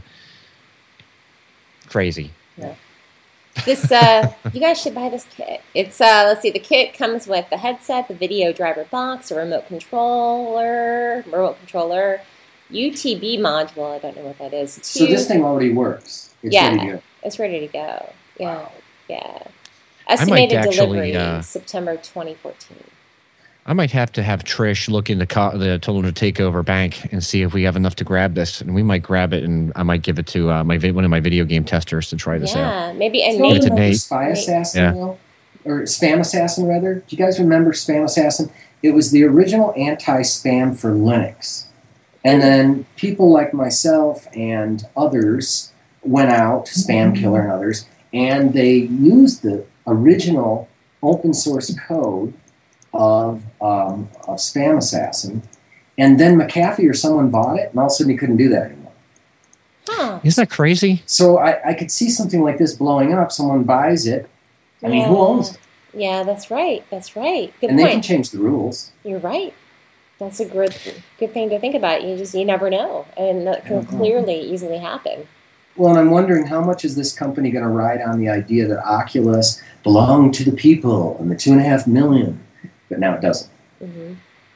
Crazy. This uh, you guys should buy this kit. It's uh, let's see, the kit comes with the headset, the video driver box, a remote controller, remote controller, U T B module. I don't know what that is. So Two- this thing already works. It's Yeah. ready to go. It's ready to go. Yeah, Wow. yeah. might Estimated actually, delivery uh, September twenty fourteen. I might have to have Trish look into co- the Total Takeover bank and see if we have enough to grab this, and we might grab it, and I might give it to uh, my vi- one of my video game testers to try this out. Yeah, maybe and Do you Give it to remember maybe Nate. Spy Nate. Assassin, Yeah. though? Or Spam Assassin, rather? Do you guys remember Spam Assassin? It was the original anti-spam for Linux. And then people like myself and others went out, Spam Killer and others, and they used the original open source code of, um, of Spam Assassin. And then McAfee or someone bought it, and all of a sudden you couldn't do that anymore. Huh. Isn't that crazy? So I, I could see something like this blowing up. Someone buys it. I mean, who Yeah. owns it? Yeah, that's right. That's right. Good And they can point. change the rules. You're right. That's a good good thing to think about. You just you never know, and that can Mhm. clearly easily happen. Well, and I'm wondering how much is this company going to ride on the idea that Oculus belonged to the people and the two and a half million, but now it doesn't. Hmm.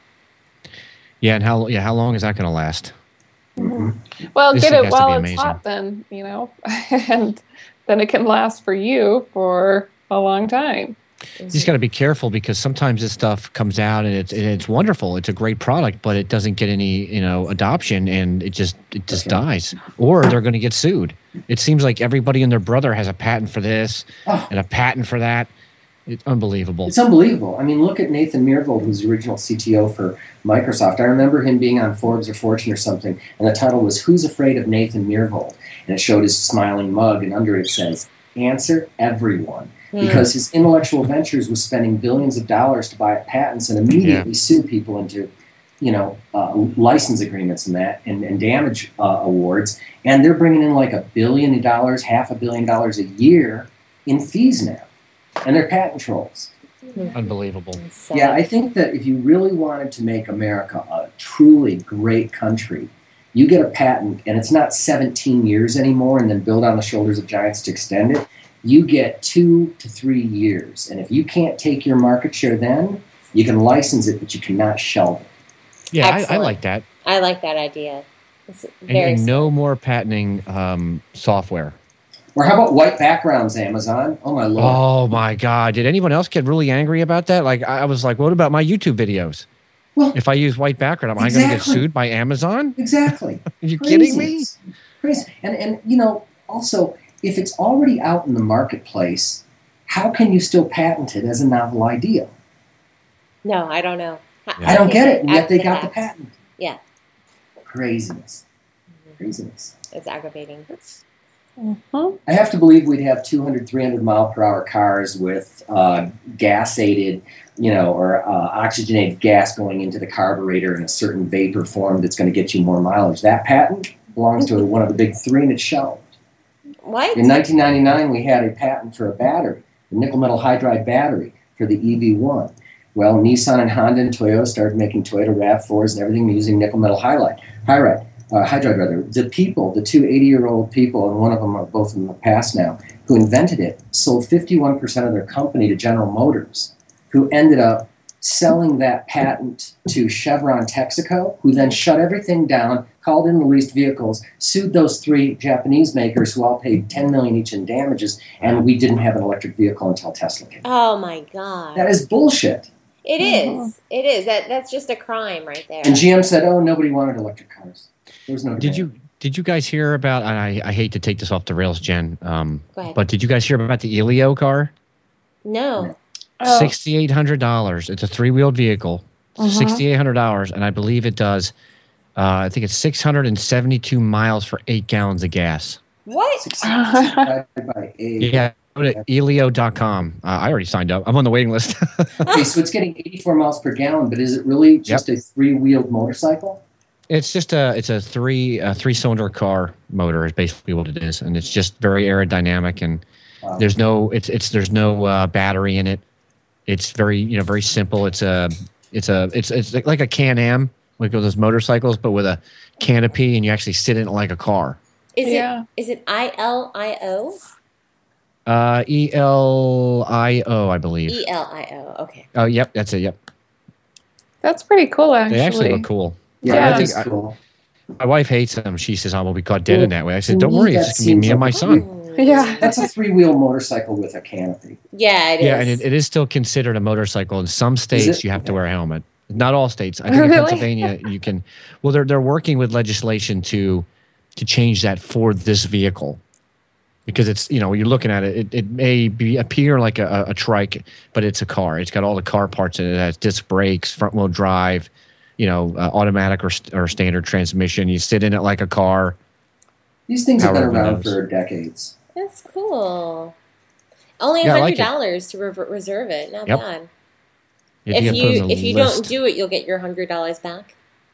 Yeah, and how yeah how long is that going to last? Mhm. Well, This get thing it has to while be it's amazing. hot, then, you know, and then it can last for you for a long time. You just got to be careful, because sometimes this stuff comes out and it's and it's wonderful. It's a great product, but it doesn't get any you know adoption, and it just it just That's right. dies, or they're going to get sued. It seems like everybody and their brother has a patent for this Oh, and a patent for that. It's unbelievable. it's unbelievable. I mean, look at Nathan Myhrvold, who's the original C T O for Microsoft. I remember him being on Forbes or Fortune or something, and the title was "Who's Afraid of Nathan Myhrvold?" And it showed his smiling mug, and under it says, "Answer everyone." Hmm. Because his intellectual ventures was spending billions of dollars to buy patents and immediately sue people into you know, uh, license agreements and that, and, and damage uh, awards, and they're bringing in like a billion dollars, half a billion dollars a year in fees now, and they're patent trolls. Unbelievable. Yeah, I think that if you really wanted to make America a truly great country, you get a patent, and it's not seventeen years anymore and then build on the shoulders of giants to extend it. You get two to three years. And if you can't take your market share then, you can license it, but you cannot shelve it. Yeah, I, I like that. I like that idea. It's And, very and no more patenting um, software. Or how about white backgrounds, Amazon? Oh, my Lord. Oh, my God. Did anyone else get really angry about that? Like, I was like, what about my YouTube videos? Well, if I use white background, am exactly. I going to get sued by Amazon? Exactly. Are you kidding me? Crazy. And, and, you know, also, if it's already out in the marketplace, how can you still patent it as a novel idea? No, I don't know. I don't get it, and yet they got the patent. Yeah. Craziness. Craziness. It's aggravating. Mm-hmm. I have to believe we'd have two hundred, three hundred mile per hour cars with uh, gas-aided, you know, or uh, oxygenated gas going into the carburetor in a certain vapor form that's going to get you more mileage. That patent belongs to one of the big three, and it's shelved. What? In nineteen ninety-nine, we had a patent for a battery, a nickel metal hydride battery for the E V one. Well, Nissan and Honda and Toyota started making Toyota RAV fours and everything using nickel metal hydride. Hydride. Uh, hydride, rather. The people, the two eighty-year-old people, and one of them are both in the past now, who invented it, sold fifty-one percent of their company to General Motors, who ended up selling that patent to Chevron Texaco, who then shut everything down, called in the leased vehicles, sued those three Japanese makers who all paid ten million dollars each in damages, and we didn't have an electric vehicle until Tesla came. Oh, my God. That is bullshit. It is. It is. That That's just a crime right there. And G M said, oh, nobody wanted electric cars. There was no Did you did you guys hear about, and I, I hate to take this off the rails, Jen, um, Go ahead. but did you guys hear about the Elio car? No. Oh. six thousand eight hundred dollars. It's a three-wheeled vehicle, Uh-huh. six thousand eight hundred dollars, and I believe it does, uh, I think it's six hundred seventy-two miles for eight gallons of gas. What? divided by eight. Yeah, go to elio dot com. Uh, I already signed up. I'm on the waiting list. Okay, so it's getting eighty-four miles per gallon, but is it really just Yep. a three-wheeled motorcycle? It's just a it's a three a three cylinder car motor is basically what it is, and it's just very aerodynamic, and Wow. there's no it's it's there's no uh, battery in it. It's very you know very simple. It's a it's a it's it's like a Can-Am, like those motorcycles, but with a canopy, and you actually sit in it like a car. Is Yeah. it is it I L I O? Uh, E L I O, I believe. E L I O. Okay. Oh, yep, that's it. Yep, That's pretty cool, actually. they actually look cool. Yeah, Yeah. that I is think I- cool. My wife hates them. She says I will be caught dead Well, in that way. I said, to don't me, worry, that it's just gonna be me seems and my like- son. Yeah. That's a three-wheel motorcycle with a canopy. Yeah, it is. Yeah, and it, it is still considered a motorcycle. In some states, it? you have to Okay. wear a helmet. Not all states. I think in Really? Pennsylvania, you can. Well, they're they're working with legislation to to change that for this vehicle, because it's you know you're looking at it. It, it may be appear like a, a trike, but it's a car. It's got all the car parts in it. It has disc brakes, front wheel drive, you know, uh, automatic or st- or standard transmission. You sit in it like a car. These things have been Power around windows. for decades. That's cool. Only Yeah, I a like hundred it. dollars to re- reserve it. Not Yep. bad. If If get you put on the if you list. don't do it, you'll get your hundred dollars back.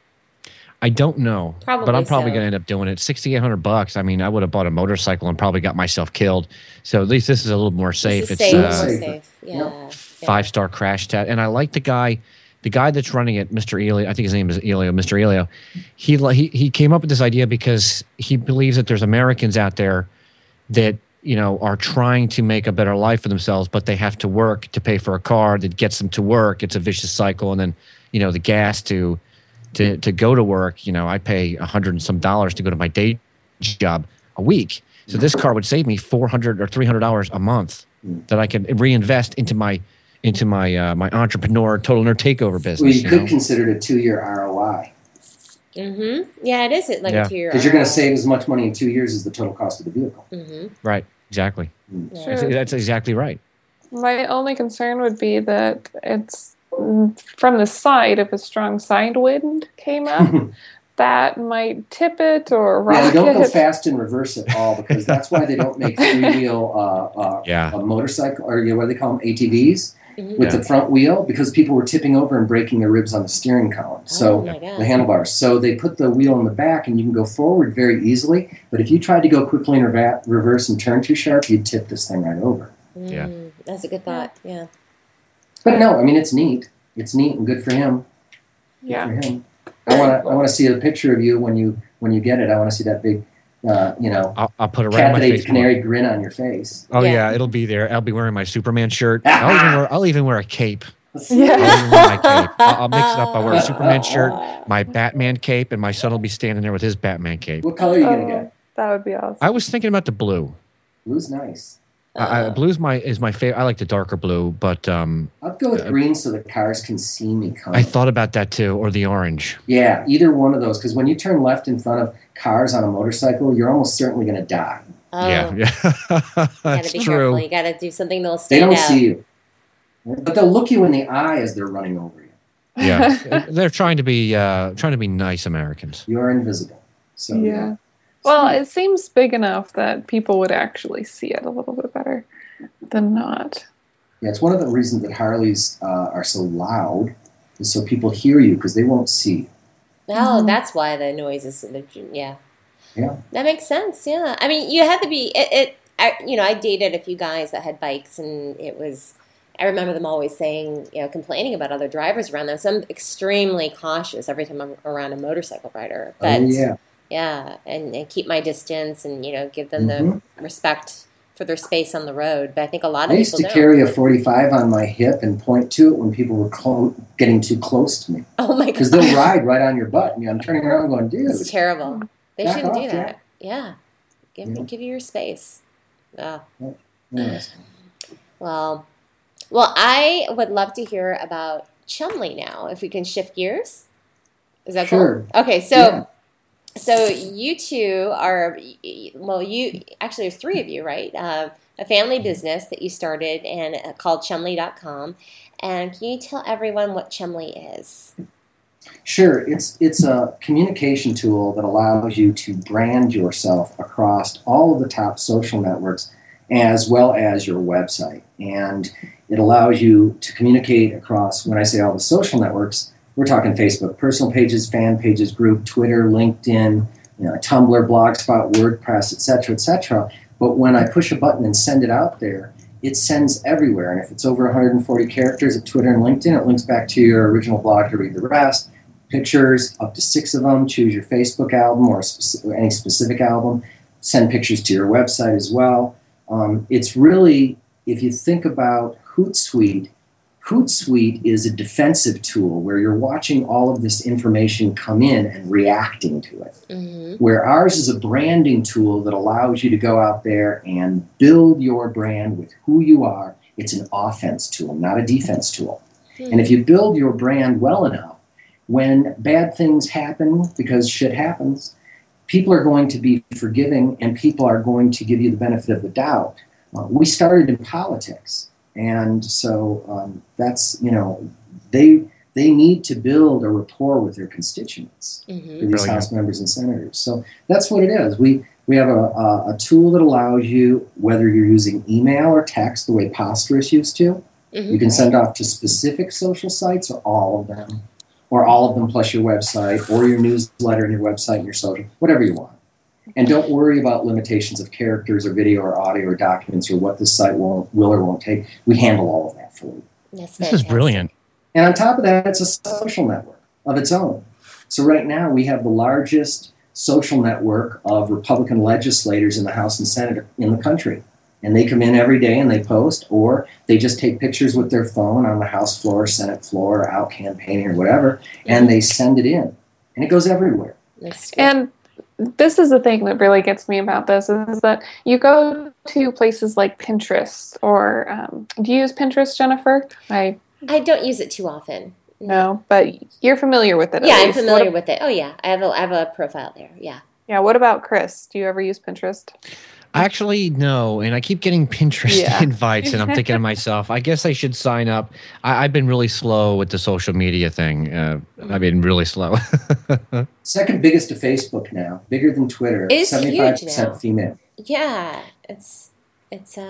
I don't know, Probably but I'm probably so. going to end up doing it. sixty-eight hundred bucks. I mean, I would have bought a motorcycle and probably got myself killed. So at least this is a little more safe. This is It's safe, uh, more Safer. safe. Yeah. Yep. yeah. five star crash test, and I like the guy, the guy that's running it, Mister Elio. I think his name is Elio, Mister Elio. He li- he he came up with this idea because he believes that there's Americans out there that you know are trying to make a better life for themselves, but they have to work to pay for a car that gets them to work. It's a vicious cycle, and then you know the gas to to to go to work. You know, I pay a hundred and some dollars to go to my day job a week. So this car would save me four hundred or three hundred dollars a month that I could reinvest into my into my uh, my entrepreneur total nerd takeover business. Well, you you could know? consider it a two-year R O I Mm-hmm. Yeah, it is like Yeah. a two-year. because you're going to save as much money in two years as the total cost of the vehicle. Mm-hmm. Right, exactly. Yeah. That's, that's exactly right. My only concern would be that it's mm, from the side, if a strong side wind came up, that might tip it or rock Yeah, don't go it. fast and reverse it all because that's why they don't make three-wheel uh, uh, Yeah. a motorcycle or you know, what do they call them A T Vs Mhm. with Yeah. the front wheel because people were tipping over and breaking their ribs on the steering column. So Oh my God. the handlebars. So they put the wheel in the back and you can go forward very easily. But if you tried to go quickly in reva- reverse and turn too sharp, you'd tip this thing right over. Yeah. Mm, that's a good thought. Yeah. But no, I mean it's neat. It's neat and good for him. Good Yeah. for him. I want to. I want to see a picture of you when you when you get it. I want to see that big, uh, you know, I'll, I'll put it right cat on my that ate Facebook. canary grin on your face. Oh Yeah. yeah. it'll be there. I'll be wearing my Superman shirt. I'll even wear. I'll even wear a cape. Yeah. I'll even wear my cape. I'll, I'll mix it up. I'll wear a Superman shirt, my Batman cape, and my son will be standing there with his Batman cape. What color are you gonna Oh, get? that would be awesome. I was thinking about the blue. Blue's nice. I, I, blue's my is my favorite. I like the darker blue, but um, I'd go with green so the cars can see me coming. I thought about that too, or the orange. Yeah, either one of those. Because when you turn left in front of cars on a motorcycle, you're almost certainly going to die. Oh, Yeah, yeah, you gotta that's be true. careful. You gotta do something that'll They stand don't out. see you, but they'll look you in the eye as they're running over you. Yeah, they're trying to be uh, trying to be nice Americans. You're invisible. So Yeah. Well, it seems big enough that people would actually see it a little bit better than not. yeah, it's one of the reasons that Harleys uh, are so loud is so people hear you because they won't see you. Oh, that's why the noise is. so much- Yeah. Yeah. That makes sense. Yeah. I mean, you had to be. It. it I, you know, I dated a few guys that had bikes, and it was. I remember them always saying, you know, complaining about other drivers around them. So I'm extremely cautious every time I'm around a motorcycle rider. But oh yeah. yeah, and, and keep my distance, and you know, give them Mhm. the respect for their space on the road. But I think a lot I of used people to don't. carry a forty-five on my hip and point to it when people were clo- getting too close to me. Oh my Because god, they'll ride right on your butt. And I'm turning around going, dude. it's terrible. They Back shouldn't do off, that. Jack. Yeah, give Yeah. give you your space. Oh. Yes. Well, well, I would love to hear about Chumley now. If we can shift gears, is that Sure. cool? Okay, so Yeah. so you two are well, you actually there's three of you, right? Uh, a family business that you started and uh, called Chumley dot com. And can you tell everyone what Chumley is? Sure. It's it's a communication tool that allows you to brand yourself across all of the top social networks as well as your website. And it allows you to communicate across, when I say all the social networks, we're talking Facebook, personal pages, fan pages, group, Twitter, LinkedIn, you know, Tumblr, Blogspot, WordPress, et cetera, et cetera. But when I push a button and send it out there, it sends everywhere. And if it's over one hundred forty characters at Twitter and LinkedIn, it links back to your original blog to read the rest. Pictures, up to six of them. Choose your Facebook album or speci- any specific album. Send pictures to your website as well. Um, it's really, if you think about Hootsuite, Hootsuite is a defensive tool where you're watching all of this information come in and reacting to it. Mm-hmm. Where ours is a branding tool that allows you to go out there and build your brand with who you are. It's an offense tool, not a defense tool. And if you build your brand well enough, when bad things happen, because shit happens, people are going to be forgiving and people are going to give you the benefit of the doubt. Uh, we started in politics. And so um, that's, you know, they they need to build a rapport with their constituents, Mm-hmm. for these Brilliant. House members and senators. So that's what it is. We we have a, a, a tool that allows you, whether you're using email or text the way Posterous used to, Mm-hmm. you can send off to specific social sites or all of them, or all of them plus your website, or your newsletter and your website and your social, whatever you want. And don't worry about limitations of characters or video or audio or documents or what the site will, will or won't take. We handle all of that for you. That's This is fantastic. brilliant. And on top of that, it's a social network of its own. So right now we have the largest social network of Republican legislators in the House and Senate in the country. And they come in every day and they post, or they just take pictures with their phone on the House floor, Senate floor, or out campaigning or whatever, and they send it in. And it goes everywhere. That's good. And this is the thing that really gets me about this is that you go to places like Pinterest or um, do you use Pinterest, Jennifer? I I don't use it too often. no, but you're familiar with it. at Yeah, I'm least. familiar What- with it. Oh yeah, I have a I have a profile there. Yeah. Yeah. What about Chris? Do you ever use Pinterest? Actually, no, and I keep getting Pinterest Yeah. invites, and I'm thinking to myself, I guess I should sign up. I, I've been really slow with the social media thing. Uh, I've been really slow. Second biggest to Facebook now, bigger than Twitter, It is seventy-five huge percent now. female. Yeah, it's it's uh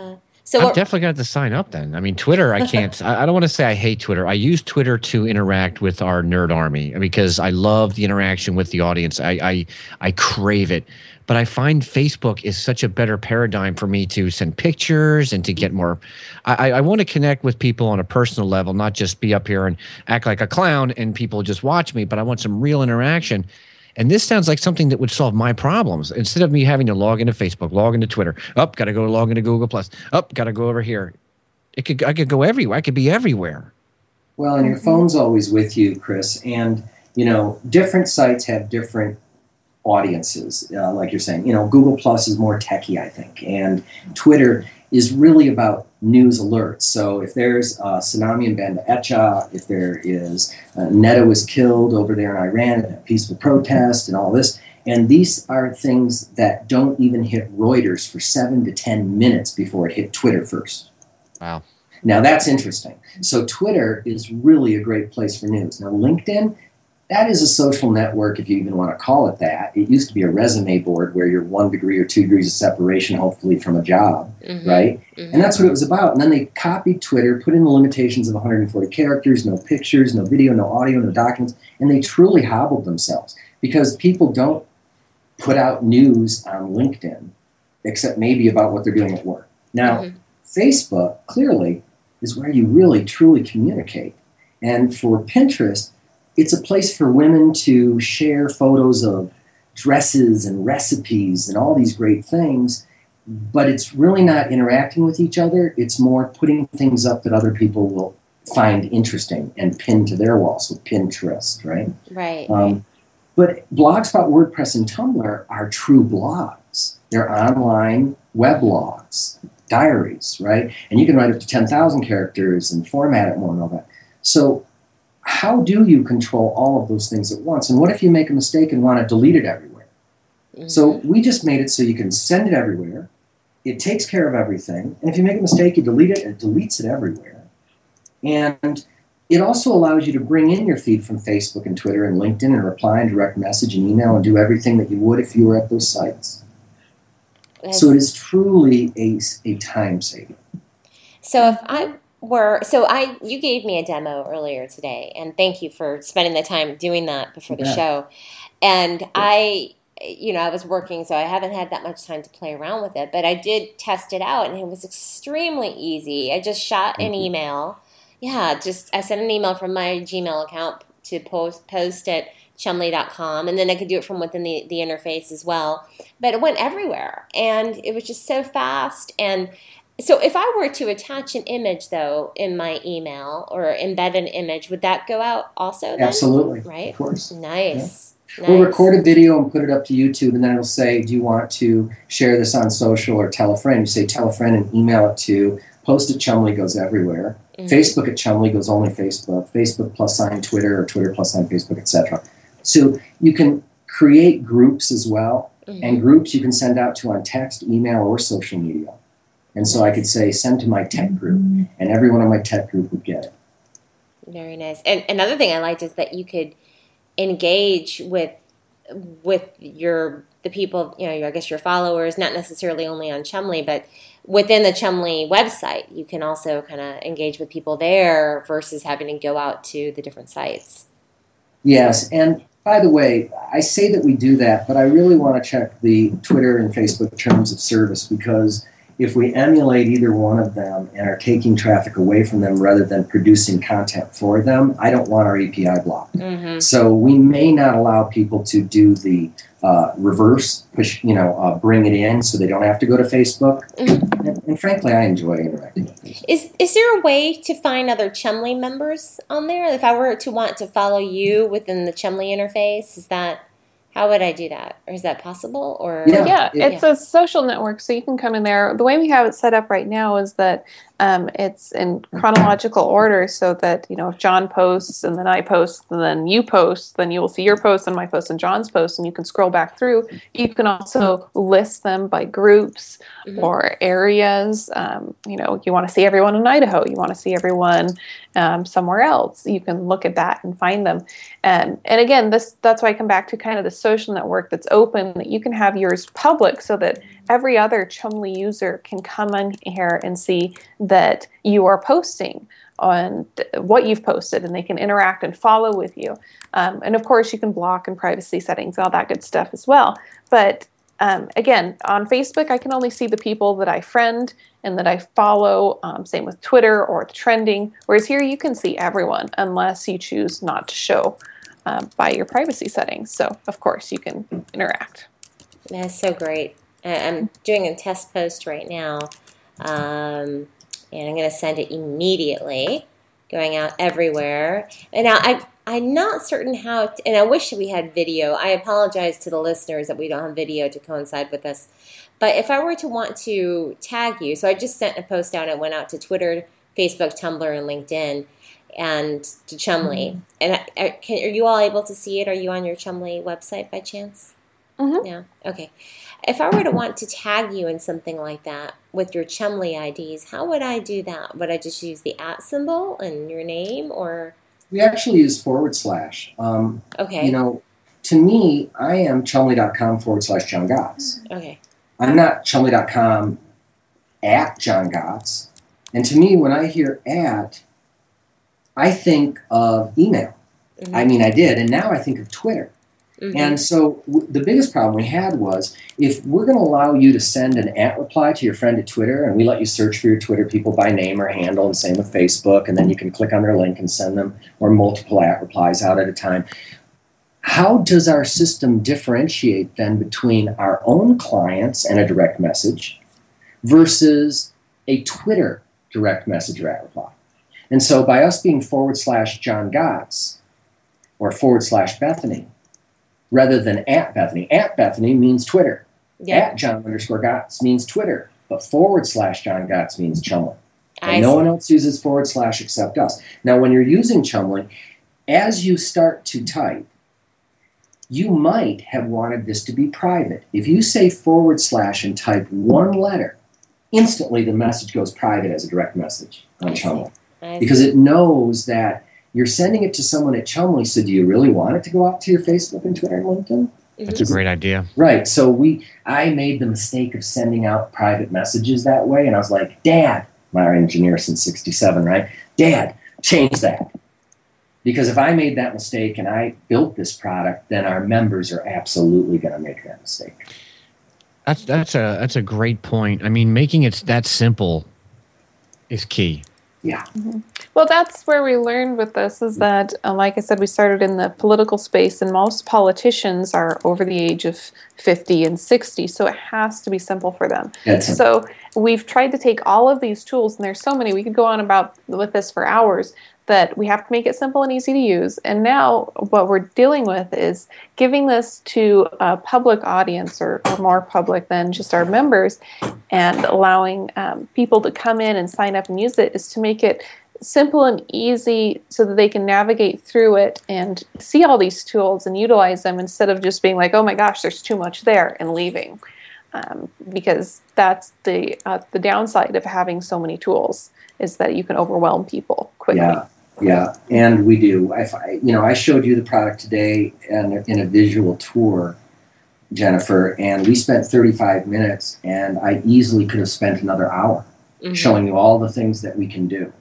So I'm what, definitely going to have to sign up then. I mean, Twitter, I can't, I, I don't want to say I hate Twitter. I use Twitter to interact with our nerd army because I love the interaction with the audience. I, I, I crave it. But I find Facebook is such a better paradigm for me to send pictures and to get more. I, I want to connect with people on a personal level, not just be up here and act like a clown and people just watch me, but I want some real interaction. And this sounds like something that would solve my problems. Instead of me having to log into Facebook, log into Twitter, up, got to go log into Google Plus, up, got to go over here. It could, I could go everywhere. I could be everywhere. Well, and your phone's always with you, Chris. And, you know, different sites have different audiences, uh, like you're saying. You know, Google Plus is more techie, I think. And Twitter is really about news alerts. So if there's a tsunami in Banda Aceh, if there is uh, Netta was killed over there in Iran at a peaceful protest and all this, and these are things that don't even hit Reuters for seven to ten minutes before it hit Twitter first. Wow. Now that's interesting. So Twitter is really a great place for news. Now LinkedIn, that is a social network, if you even want to call it that. It used to be a resume board where you're one degree or two degrees of separation, hopefully, from a job, mm-hmm. right? Mm-hmm. And that's what it was about. And then they copied Twitter, put in the limitations of one hundred forty characters, no pictures, no video, no audio, no documents, and they truly hobbled themselves because people don't put out news on LinkedIn except maybe about what they're doing at work. Now, mm-hmm. Facebook, clearly, is where you really, truly communicate. And for Pinterest, it's a place for women to share photos of dresses and recipes and all these great things, but it's really not interacting with each other. It's more putting things up that other people will find interesting and pin to their wall, so Pinterest, right? Right. Um, but Blogspot, WordPress, and Tumblr are true blogs. They're online weblogs, diaries, right? And you can write up to ten thousand characters and format it more and all that. So how do you control all of those things at once? And what if you make a mistake and want to delete it everywhere? Mm-hmm. So we just made it so you can send it everywhere. It takes care of everything. And if you make a mistake, you delete it, it deletes it everywhere. And it also allows you to bring in your feed from Facebook and Twitter and LinkedIn and reply and direct message and email and do everything that you would if you were at those sites. Yes. So it is truly a, a time saver. So if I... Were so I you gave me a demo earlier today, and thank you for spending the time doing that before the yeah. show. And I, you know, I was working, so I haven't had that much time to play around with it. But I did test it out, and it was extremely easy. I just shot an email. Yeah, just I sent an email from my Gmail account to post post at chumley dot com, and then I could do it from within the, the interface as well. But it went everywhere, and it was just so fast. And so if I were to attach an image, though, in my email or embed an image, would that go out also then? Absolutely. Right? Of course. Nice. Yeah. nice. We'll record a video and put it up to YouTube, and then it'll say, do you want to share this on social or tell a friend? You say tell a friend and email it to post at Chumley goes everywhere. Mm-hmm. Facebook at Chumley goes only Facebook. Facebook plus sign Twitter or Twitter plus sign Facebook, et cetera. So you can create groups as well, mm-hmm. and groups you can send out to on text, email, or social media. And so I could say, send to my tech group, and everyone on my tech group would get it. Very nice. And another thing I liked is that you could engage with with your the people, you know, I guess your followers, not necessarily only on Chumley, but within the Chumley website. You can also kind of engage with people there versus having to go out to the different sites. Yes, and by the way, I say that we do that, but I really want to check the Twitter and Facebook terms of service, because if we emulate either one of them and are taking traffic away from them rather than producing content for them, I don't want our A P I blocked. Mm-hmm. So we may not allow people to do the uh, reverse push, you know, uh, bring it in so they don't have to go to Facebook. Mm-hmm. And, and frankly, I enjoy interacting with Facebook. Is is there a way to find other Chumley members on there? If I were to want to follow you within the Chumley interface, is that... How would I do that? Or is that possible? Or yeah, yeah it's yeah. a social network, so you can come in there. The way we have it set up right now is that um, it's in chronological order, so that, you know, if John posts and then I post and then you post, then you will see your post and my post and John's post, and you can scroll back through. You can also list them by groups mm-hmm. or areas. Um, you know, you want to see everyone in Idaho. You want to see everyone um, somewhere else. You can look at that and find them. And and again, this that's why I come back to kind of the social network that's open, that you can have yours public so that every other Chumley user can come in here and see that you are posting on what you've posted, and they can interact and follow with you. Um, and of course, you can block and privacy settings, all that good stuff as well. But um, again, on Facebook, I can only see the people that I friend and that I follow. Um, same with Twitter or trending. Whereas here, you can see everyone unless you choose not to show um, by your privacy settings. So of course, you can interact. That's so great. I'm doing a test post right now. Um, And I'm going to send it immediately, going out everywhere. And now I, I'm not certain how, to, and I wish we had video. I apologize to the listeners that we don't have video to coincide with this. But if I were to want to tag you, so I just sent a post out. It went out to Twitter, Facebook, Tumblr, and LinkedIn, and to Chumley. Mm-hmm. And I, I, can, are you all able to see it? Are you on your Chumley website by chance? Mm-hmm. Yeah. Okay. If I were to want to tag you in something like that with your Chumley I Ds, how would I do that? Would I just use the at symbol and your name, or? We actually use forward slash. Um, okay. You know, to me, I am chumley.com forward slash John Gotts. Okay. I'm not chumley.com at John Gotts. And to me, when I hear at, I think of email. Mm-hmm. I mean, I did. And now I think of Twitter. Mm-hmm. And so w- the biggest problem we had was, if we're going to allow you to send an at reply to your friend at Twitter, and we let you search for your Twitter people by name or handle, and same with Facebook, and then you can click on their link and send them, or multiple at replies out at a time, how does our system differentiate then between our own clients and a direct message versus a Twitter direct message or at reply? And so by us being forward slash John Gotts or forward slash Bethany, rather than at Bethany. At Bethany means Twitter. Yeah. At John underscore Gotts means Twitter. But forward slash John Gotts means Chumley. And no one else uses forward slash except us. Now, when you're using Chumley, as you start to type, you might have wanted this to be private. If you say forward slash and type one letter, instantly the message goes private as a direct message on Chumley. Because it knows that you're sending it to someone at Chumley, so do you really want it to go out to your Facebook and Twitter and LinkedIn? That's a great idea. Right. So we, I made the mistake of sending out private messages that way, and I was like, Dad, my engineer since sixty-seven, right? Dad, change that. Because if I made that mistake and I built this product, then our members are absolutely going to make that mistake. That's that's a that's a great point. I mean, making it that simple is key. Yeah. Mm-hmm. Well, that's where we learned with this is that, uh, like I said, we started in the political space, and most politicians are over the age of fifty and sixty, so it has to be simple for them. That's so we've tried to take all of these tools, and there's so many, we could go on about with this for hours, that we have to make it simple and easy to use. And now what we're dealing with is giving this to a public audience, or, or more public than just our members, and allowing um, people to come in and sign up and use it, is to make it simple and easy so that they can navigate through it and see all these tools and utilize them, instead of just being like, oh my gosh, there's too much there, and leaving. Um, because that's the uh, the downside of having so many tools, is that you can overwhelm people quickly. Yeah. Yeah, and we do. I, you know, I showed you the product today in, in a visual tour, Jennifer, and we spent thirty-five minutes, and I easily could have spent another hour mm-hmm. showing you all the things that we can do.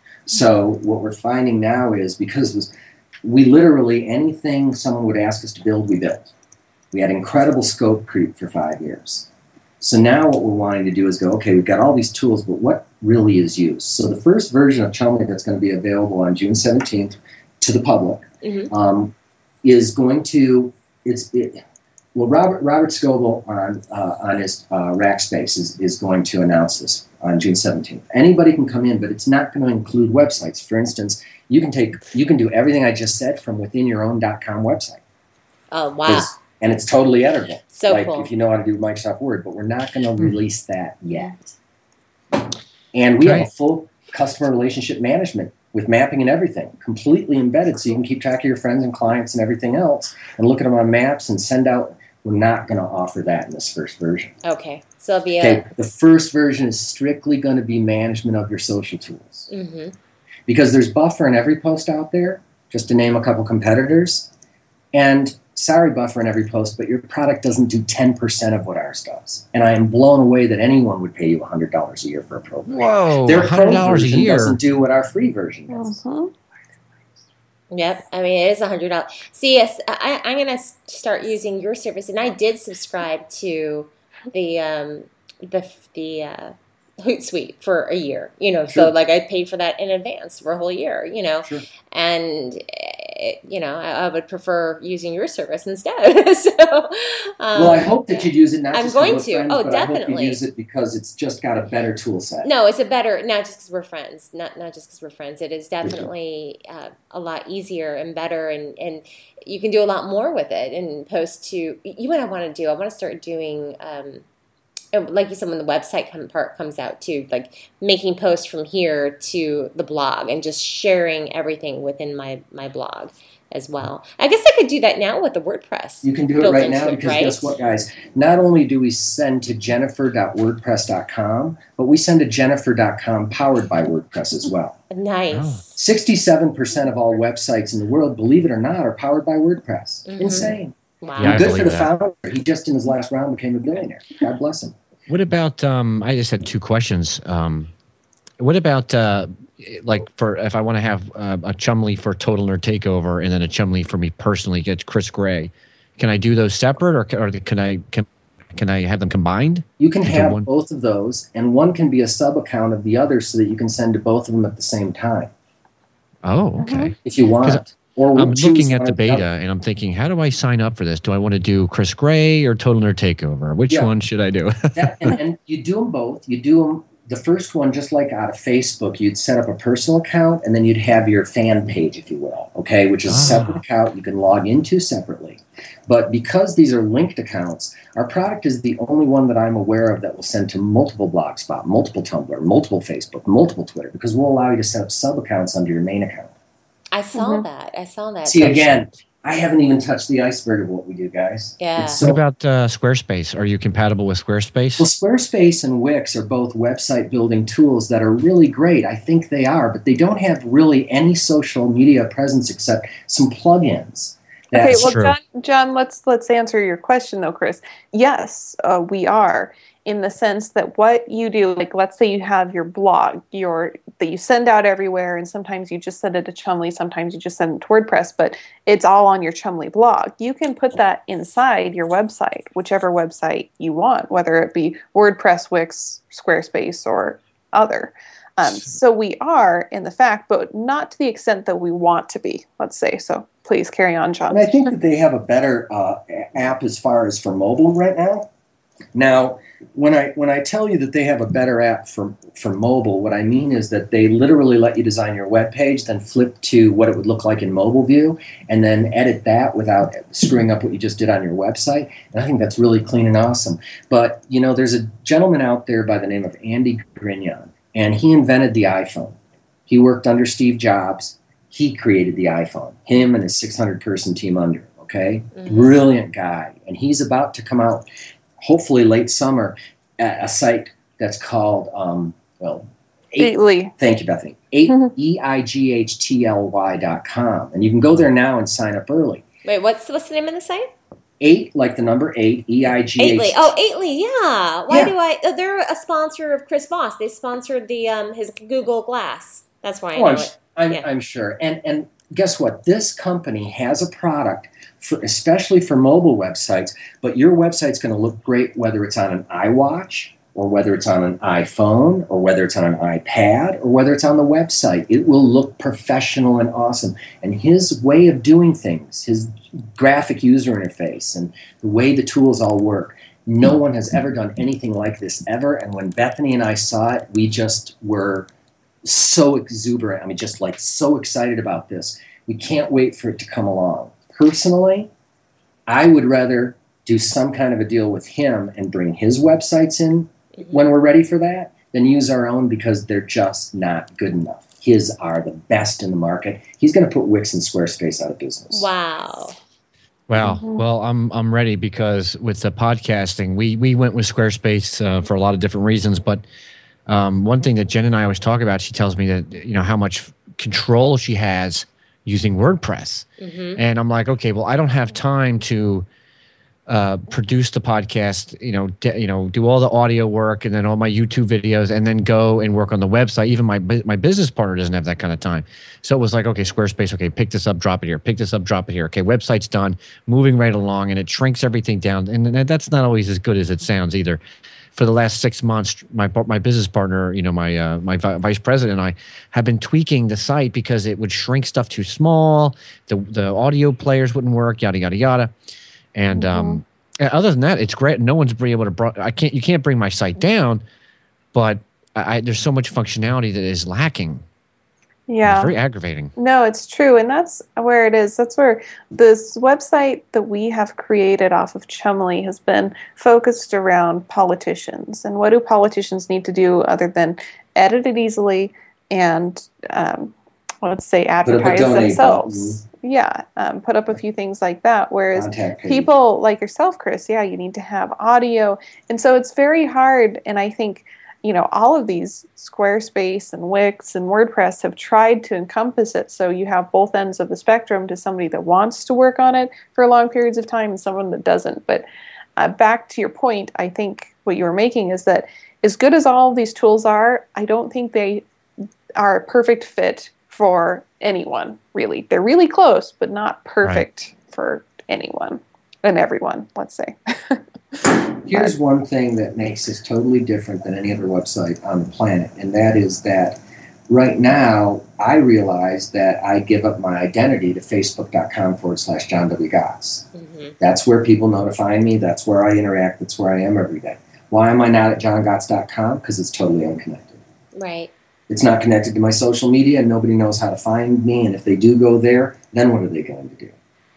So what we're finding now is, because we literally, anything someone would ask us to build, we built. We had incredible scope creep for five years. So now what we're wanting to do is go, okay, we've got all these tools, but what really is used? So the first version of Chumley that's going to be available on June seventeenth to the public mm-hmm. um, is going to, it's it, well, Robert Robert Scoble on uh, on his uh, Rackspace is, is going to announce this on June seventeenth. Anybody can come in, but it's not going to include websites. For instance, you can take you can do everything I just said from within your own .com website. Oh, wow. And it's totally editable. So like cool. If you know how to do Microsoft Word, but we're not going to release that yet. And we right. have a full customer relationship management with mapping and everything, completely embedded, so you can keep track of your friends and clients and everything else, and look at them on maps and send out. We're not going to offer that in this first version. Okay, so it'll be okay, a... the first version is strictly going to be management of your social tools. Mm-hmm. Because there's Buffer in every post out there, just to name a couple competitors, and sorry, Buffer in every post, but your product doesn't do ten percent of what ours does. And I am blown away that anyone would pay you one hundred dollars a year for a pro version. Whoa, Their one hundred dollars pro a version year doesn't do what our free version does. Mm-hmm. Yep, I mean, it is one hundred dollars. See, yes, I, I'm going to start using your service, and I did subscribe to the um, the the uh, Hootsuite for a year, you know, Sure. so like I paid for that in advance for a whole year, you know, Sure. and, it, you know, I, I would prefer using your service instead. so, um, Well, I hope that you'd use it not I'm just going because to. we're friends, Oh, but I hope definitely. you use it because it's just got a better tool set. No, it's a better, not just because we're friends, not not just because we're friends. It is definitely uh, a lot easier and better, and, and you can do a lot more with it and post to, you know what I want to do? I want to start doing, um, like you said, when the website come, part comes out too, like making posts from here to the blog and just sharing everything within my, my blog as well. I guess I could do that now with the WordPress. You can do it built right into now it, because right? guess what, guys? Not only do we send to jennifer dot wordpress dot com, but we send to jennifer dot com powered by WordPress as well. Nice. sixty-seven percent of all websites in the world, believe it or not, are powered by WordPress. Mhm. Insane. Wow. Yeah, I Good for believe the that. founder. He just in his last round became a billionaire. God bless him. What about, um, I just had two questions. Um, what about, uh, like, for if I want to have uh, a Chumley for Total Nerd Takeover and then a Chumley for me personally, get Chris Gray, can I do those separate, or, or can I can, can I have them combined? You can Into have one? both of those, and one can be a sub account of the other so that you can send to both of them at the same time Oh, okay. if you 'Cause want. Or I'm choose looking at one the or other. beta and I'm thinking, how do I sign up for this? Do I want to do Chris Gray or Total Nerd Takeover? Which Yeah. one should I do? That, and, and you do them both. You do them. The first one, just like out of Facebook, you'd set up a personal account, and then you'd have your fan page, if you will, okay, which is a Ah. separate account you can log into separately. But because these are linked accounts, our product is the only one that I'm aware of that will send to multiple Blogspot, multiple Tumblr, multiple Facebook, multiple Twitter, because we'll allow you to set up sub accounts under your main account. I saw Mhm. that. I saw that. See, So- again, I haven't even touched the iceberg of what we do, guys. Yeah. It's What so about uh, Squarespace? Are you compatible with Squarespace? Well, Squarespace and Wix are both website building tools that are really great. I think they are, but they don't have really any social media presence except some plugins. Okay, That's well, true. John, John, let's let's answer your question though, Chris. Yes, uh, we are, in the sense that what you do, like let's say you have your blog, your that you send out everywhere, and sometimes you just send it to Chumley, sometimes you just send it to WordPress, but it's all on your Chumley blog. You can put that inside your website, whichever website you want, whether it be WordPress, Wix, Squarespace, or other. Um, so we are in the fact, but not to the extent that we want to be, let's say. So please carry on, John. And I think that they have a better uh, app as far as for mobile right now. Now, when I when I tell you that they have a better app for, for mobile, what I mean is that they literally let you design your web page, then flip to what it would look like in mobile view, and then edit that without screwing up what you just did on your website. And I think that's really clean and awesome. But, you know, there's a gentleman out there by the name of Andy Grignon, and he invented the iPhone. He worked under Steve Jobs. He created the iPhone, him and his six hundred person team under, okay? Mhm. Brilliant guy. And he's about to come out, hopefully late summer, at a site that's called, um, well, eight, Gately. thank you, Bethany, eight, Mhm. E I G H T L Y dot com. And you can go there now and sign up early. Wait, what's what's the name of the site? Eight, like the number eight, E I G H. Eightly. Oh, Eightly. Yeah. Why Yeah. do I? oh, They're a sponsor of Chris Voss. They sponsored the um his Google Glass. That's why I Oh, know I'm, it. I'm, Yeah. I'm sure. And and guess what? This company has a product, for, especially for mobile websites, but your website's going to look great whether it's on an iWatch or whether it's on an iPhone or whether it's on an iPad or whether it's on the website. It will look professional and awesome. And his way of doing things, his graphic user interface and the way the tools all work, no one has ever done anything like this ever. And when Bethany and I saw it, we just were so exuberant. I mean, just like so excited about this. We can't wait for it to come along. Personally, I would rather do some kind of a deal with him and bring his websites in when we're ready for that than use our own because they're just not good enough. His are the best in the market. He's going to put Wix and Squarespace out of business. Wow. Wow. Well, I'm I'm ready because with the podcasting, we we went with Squarespace uh, for a lot of different reasons. But um, one thing that Jen and I always talk about, she tells me that you know how much control she has using WordPress. Mm-hmm. And I'm like, okay, well, I don't have time to uh, produce the podcast, you know, de- you know, do all the audio work and then all my YouTube videos and then go and work on the website. Even my bu- my business partner doesn't have that kind of time. So it was like, okay, Squarespace, okay, pick this up, drop it here, pick this up, drop it here. Okay, website's done, moving right along, and it shrinks everything down. And that's not always as good as it sounds either. For the last six months, my my business partner, you know, my uh, my vi- vice president and I have been tweaking the site because it would shrink stuff too small. The the audio players wouldn't work, yada yada yada. And mm-hmm. um, other than that, it's great. No one's been able to. Bro- I can't. You can't bring my site down, but I, I, there's so much functionality that is lacking. Yeah, it's very aggravating. No, it's true, and that's where it is. That's where this website that we have created off of Chumley has been focused around politicians and what do politicians need to do other than edit it easily and um, let's say advertise themselves. Button. Yeah, um, put up a few things like that. Whereas people like yourself, Chris, yeah, you need to have audio, and so it's very hard. And I think, you know, all of these Squarespace and Wix and WordPress have tried to encompass it so you have both ends of the spectrum to somebody that wants to work on it for long periods of time and someone that doesn't. But uh, back to your point, I think what you were making is that as good as all of these tools are, I don't think they are a perfect fit for anyone, really. They're really close, but not perfect right. for anyone and everyone, let's say. Here's one thing that makes this totally different than any other website on the planet, and that is that right now I realize that I give up my identity to facebook.com forward slash John W. Gotts. Mm-hmm. That's where people notify me. That's where I interact. That's where I am every day. Why am I not at john gotts dot com? Because it's totally unconnected. Right. It's not connected to my social media, and nobody knows how to find me, and if they do go there, then what are they going to do?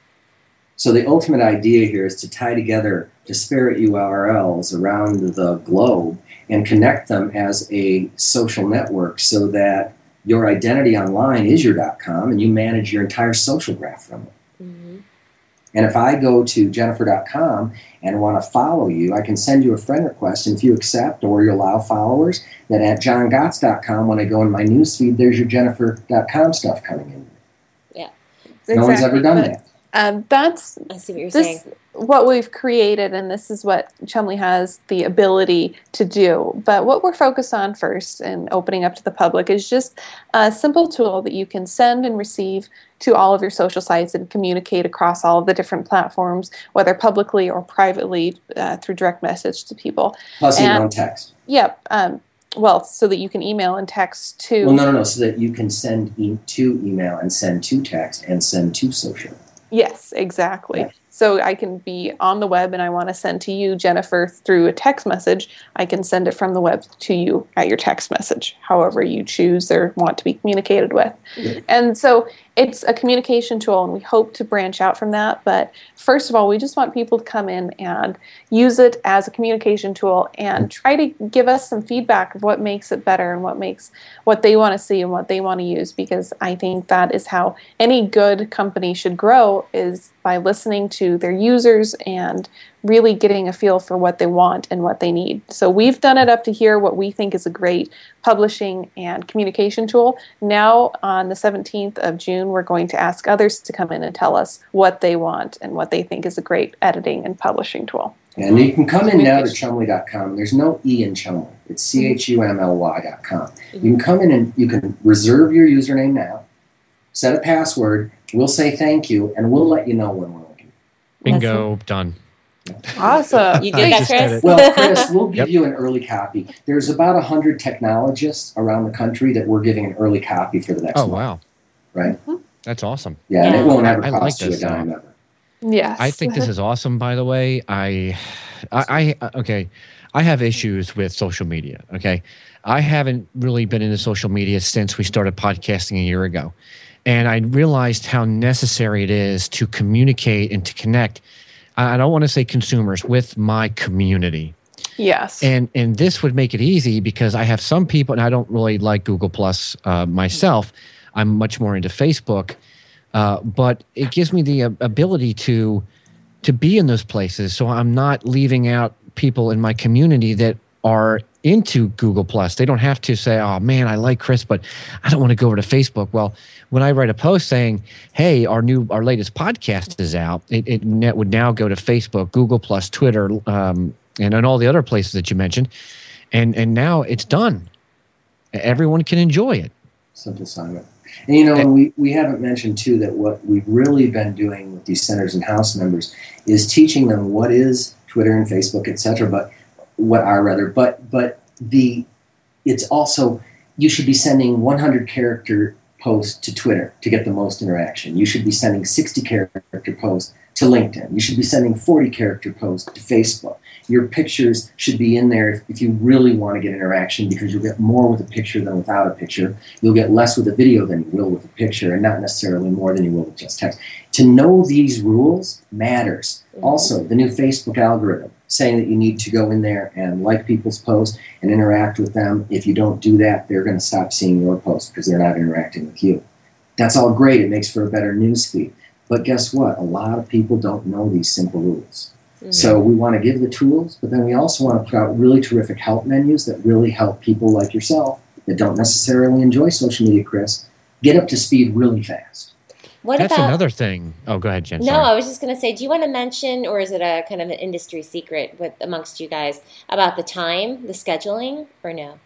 So the ultimate idea here is to tie together disparate U R Ls around the globe and connect them as a social network so that your identity online is your .com and you manage your entire social graph from it. Mm-hmm. And if I go to jennifer dot com and want to follow you, I can send you a friend request, and if you accept or you allow followers, then at john gotts dot com, when I go in my newsfeed, there's your jennifer dot com stuff coming in. Yeah. No exactly. one's ever done but- that. Um, that's I see what you're this, saying. What we've created, and this is what Chumley has the ability to do. But what we're focused on first and opening up to the public is just a simple tool that you can send and receive to all of your social sites and communicate across all of the different platforms, whether publicly or privately uh, through direct message to people. Plus email and text. Yep. Yeah, um, well, so that you can email and text to... Well, no, no, no. So that you can send e- to email and send to text and send to social. Yes, exactly. Yeah. So I can be on the web and I want to send to you, Jennifer, through a text message. I can send it from the web to you at your text message, however you choose or want to be communicated with. Yeah. And so it's a communication tool, and we hope to branch out from that. But first of all, we just want people to come in and use it as a communication tool and try to give us some feedback of what makes it better and what makes what they want to see and what they want to use, because I think that is how any good company should grow, is by listening to their users and really getting a feel for what they want and what they need. So we've done it up to here, what we think is a great publishing and communication tool. Now on the seventeenth of June, we're going to ask others to come in and tell us what they want and what they think is a great editing and publishing tool. And you can come in now to chumley dot com. There's no E in Chumley. It's C H U M L Y dot com. You can come in and you can reserve your username now, set a password, we'll say thank you, and we'll let you know when we're looking. Bingo, done. Awesome. You did that, Chris? Well, Chris, we'll give Yep. you an early copy. There's about one hundred technologists around the country that we're giving an early copy for the next Oh, month. wow. Right? That's awesome. Yeah, Yeah. and it won't ever I cost like you a this, dime though. ever. Yes. I think this is awesome, by the way. I, I, I, okay, I have issues with social media, okay? I haven't really been into social media since we started podcasting a year ago. And I realized how necessary it is to communicate and to connect. I don't want to say consumers, with my community. Yes. And and this would make it easy because I have some people, and I don't really like Google Plus uh, myself. I'm much more into Facebook. Uh, but it gives me the uh, ability to to be in those places. So I'm not leaving out people in my community that are into Google Plus. They don't have to say, oh man, I like Chris, but I don't want to go over to Facebook. Well, when I write a post saying, hey, our new, our latest podcast is out, it, it would now go to Facebook, Google Plus, Twitter, um, and, and all the other places that you mentioned. And, and now it's done. Everyone can enjoy it. Simple Simon. And, you know, and we, we haven't mentioned, too, that what we've really been doing with these centers and house members is teaching them what is Twitter and Facebook, et cetera, but what are rather, but but the it's also, you should be sending one hundred character posts to Twitter to get the most interaction. You should be sending sixty character posts to LinkedIn. You should be sending forty character posts to Facebook. Your pictures should be in there if, if you really want to get interaction, because you'll get more with a picture than without a picture. You'll get less with a video than you will with a picture, and not necessarily more than you will with just text. To know these rules matters. Also, the new Facebook algorithm saying that you need to go in there and like people's posts and interact with them. If you don't do that, they're going to stop seeing your posts because they're not interacting with you. That's all great. It makes for a better news feed. But guess what? A lot of people don't know these simple rules. Mm-hmm. So we want to give the tools, but then we also want to put out really terrific help menus that really help people like yourself that don't necessarily enjoy social media, Chris, get up to speed really fast. What That's about, another thing. Oh, go ahead, Jen. No, Sorry. I was just going to say, do you want to mention, or is it a kind of an industry secret with amongst you guys, about the time, the scheduling, or no?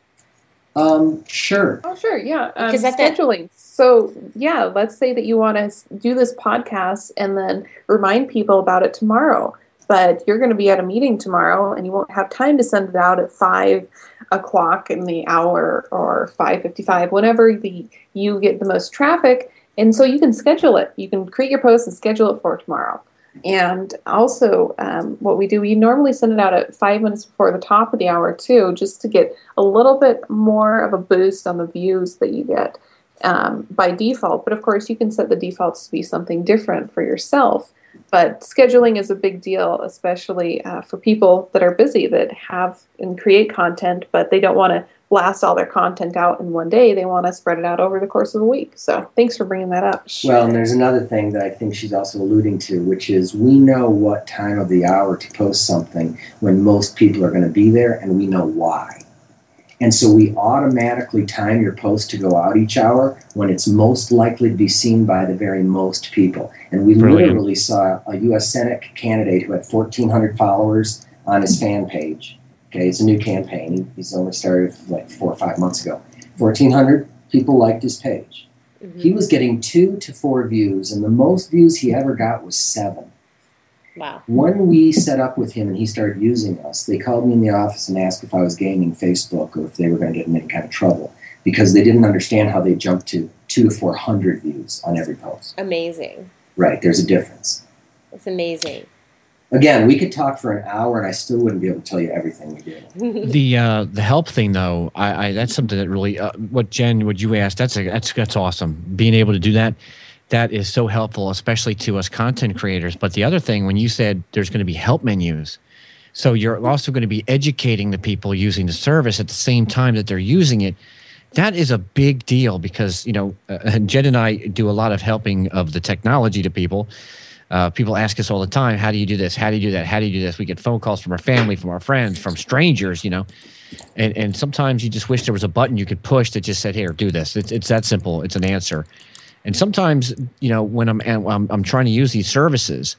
Um, sure. Oh, sure. Yeah. Um, Because that's scheduling. So, yeah, let's say that you want to do this podcast and then remind people about it tomorrow, but you're going to be at a meeting tomorrow and you won't have time to send it out at five o'clock in the hour or five fifty-five, whenever the you get the most traffic. And so you can schedule it. You can create your post and schedule it for tomorrow. And also, um, what we do, we normally send it out at five minutes before the top of the hour, too, just to get a little bit more of a boost on the views that you get um, by default. But, of course, you can set the defaults to be something different for yourself. But scheduling is a big deal, especially uh, for people that are busy, that have and create content, but they don't want to blast all their content out in one day. They want to spread it out over the course of a week. So thanks for bringing that up. Well, and there's another thing that I think she's also alluding to, which is we know what time of the hour to post something when most people are going to be there, and we know why. And so we automatically time your post to go out each hour when it's most likely to be seen by the very most people. And we Brilliant. literally saw a U S Senate candidate who had fourteen hundred followers on his fan page. Okay, it's a new campaign. He's only started like four or five months ago. fourteen hundred people liked his page. Mm-hmm. He was getting two to four views, and the most views he ever got was seven. Wow. When we set up with him and he started using us, they called me in the office and asked if I was gaming Facebook or if they were going to get in any kind of trouble, because they didn't understand how they jumped to two to four hundred views on every post. Amazing. Right, there's a difference. It's amazing. Again, we could talk for an hour and I still wouldn't be able to tell you everything we did. The uh, the help thing, though, I, I that's something that really uh, what Jen, what you asked, that's a, that's that's awesome. Being able to do that, that is so helpful, especially to us content creators. But the other thing, when you said there's going to be help menus, so you're also going to be educating the people using the service at the same time that they're using it. That is a big deal because, you know, uh, Jen and I do a lot of helping of the technology to people. Uh, people ask us all the time, how do you do this? How do you do that? How do you do this? We get phone calls from our family, from our friends, from strangers, you know. And and sometimes you just wish there was a button you could push that just said, here, do this. It's it's that simple. It's an answer. And sometimes, you know, when I'm I'm, I'm trying to use these services,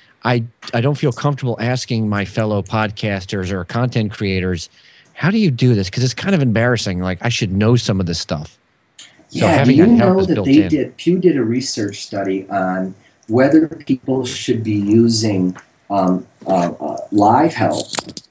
I I don't feel comfortable asking my fellow podcasters or content creators, how do you do this? Because it's kind of embarrassing. Like, I should know some of this stuff. So yeah, do you know that they in. did, Pew did a research study on whether people should be using um, uh, uh, live help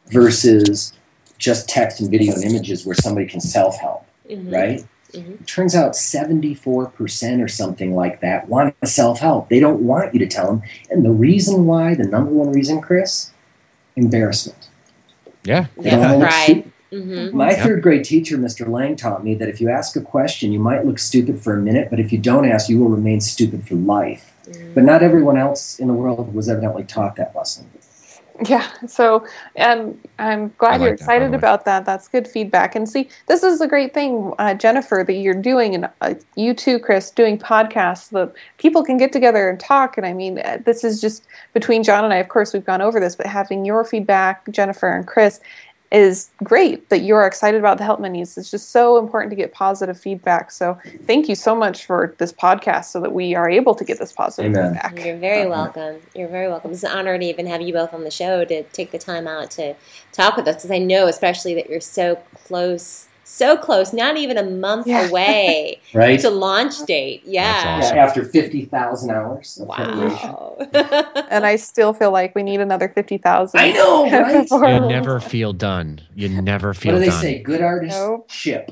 versus just text and video and images where somebody can self-help, mm-hmm. right? Mm-hmm. It turns out seventy-four percent or something like that want to self-help. They don't want you to tell them. And the reason why, the number one reason, Chris, embarrassment. Yeah. Yeah, pride. Mm-hmm. My third grade teacher, Mister Lang, taught me that if you ask a question, you might look stupid for a minute, but if you don't ask, you will remain stupid for life. Mm. But not everyone else in the world was evidently taught that lesson. Yeah, so um, I'm glad like you're that, excited about that. That's good feedback. And see, this is a great thing, uh, Jennifer, that you're doing, and uh, you too, Chris, doing podcasts that people can get together and talk. And I mean, uh, this is just between John and I. Of course, we've gone over this, but having your feedback, Jennifer and Chris, is great that you're excited about the help menus. It's just so important to get positive feedback. So thank you so much for this podcast so that we are able to get this positive Amen. feedback. You're very welcome. You're very welcome. It's an honor to even have you both on the show to take the time out to talk with us, because I know especially that you're so close, so close, not even a month Yeah. away Right? to launch date. Yeah. That's awesome. Yeah, after fifty thousand hours of preparation. Wow. And I still feel like we need another fifty thousand. I know, right? Before You we'll- never feel done. You never What feel do they done. say? Good artists Nope. ship.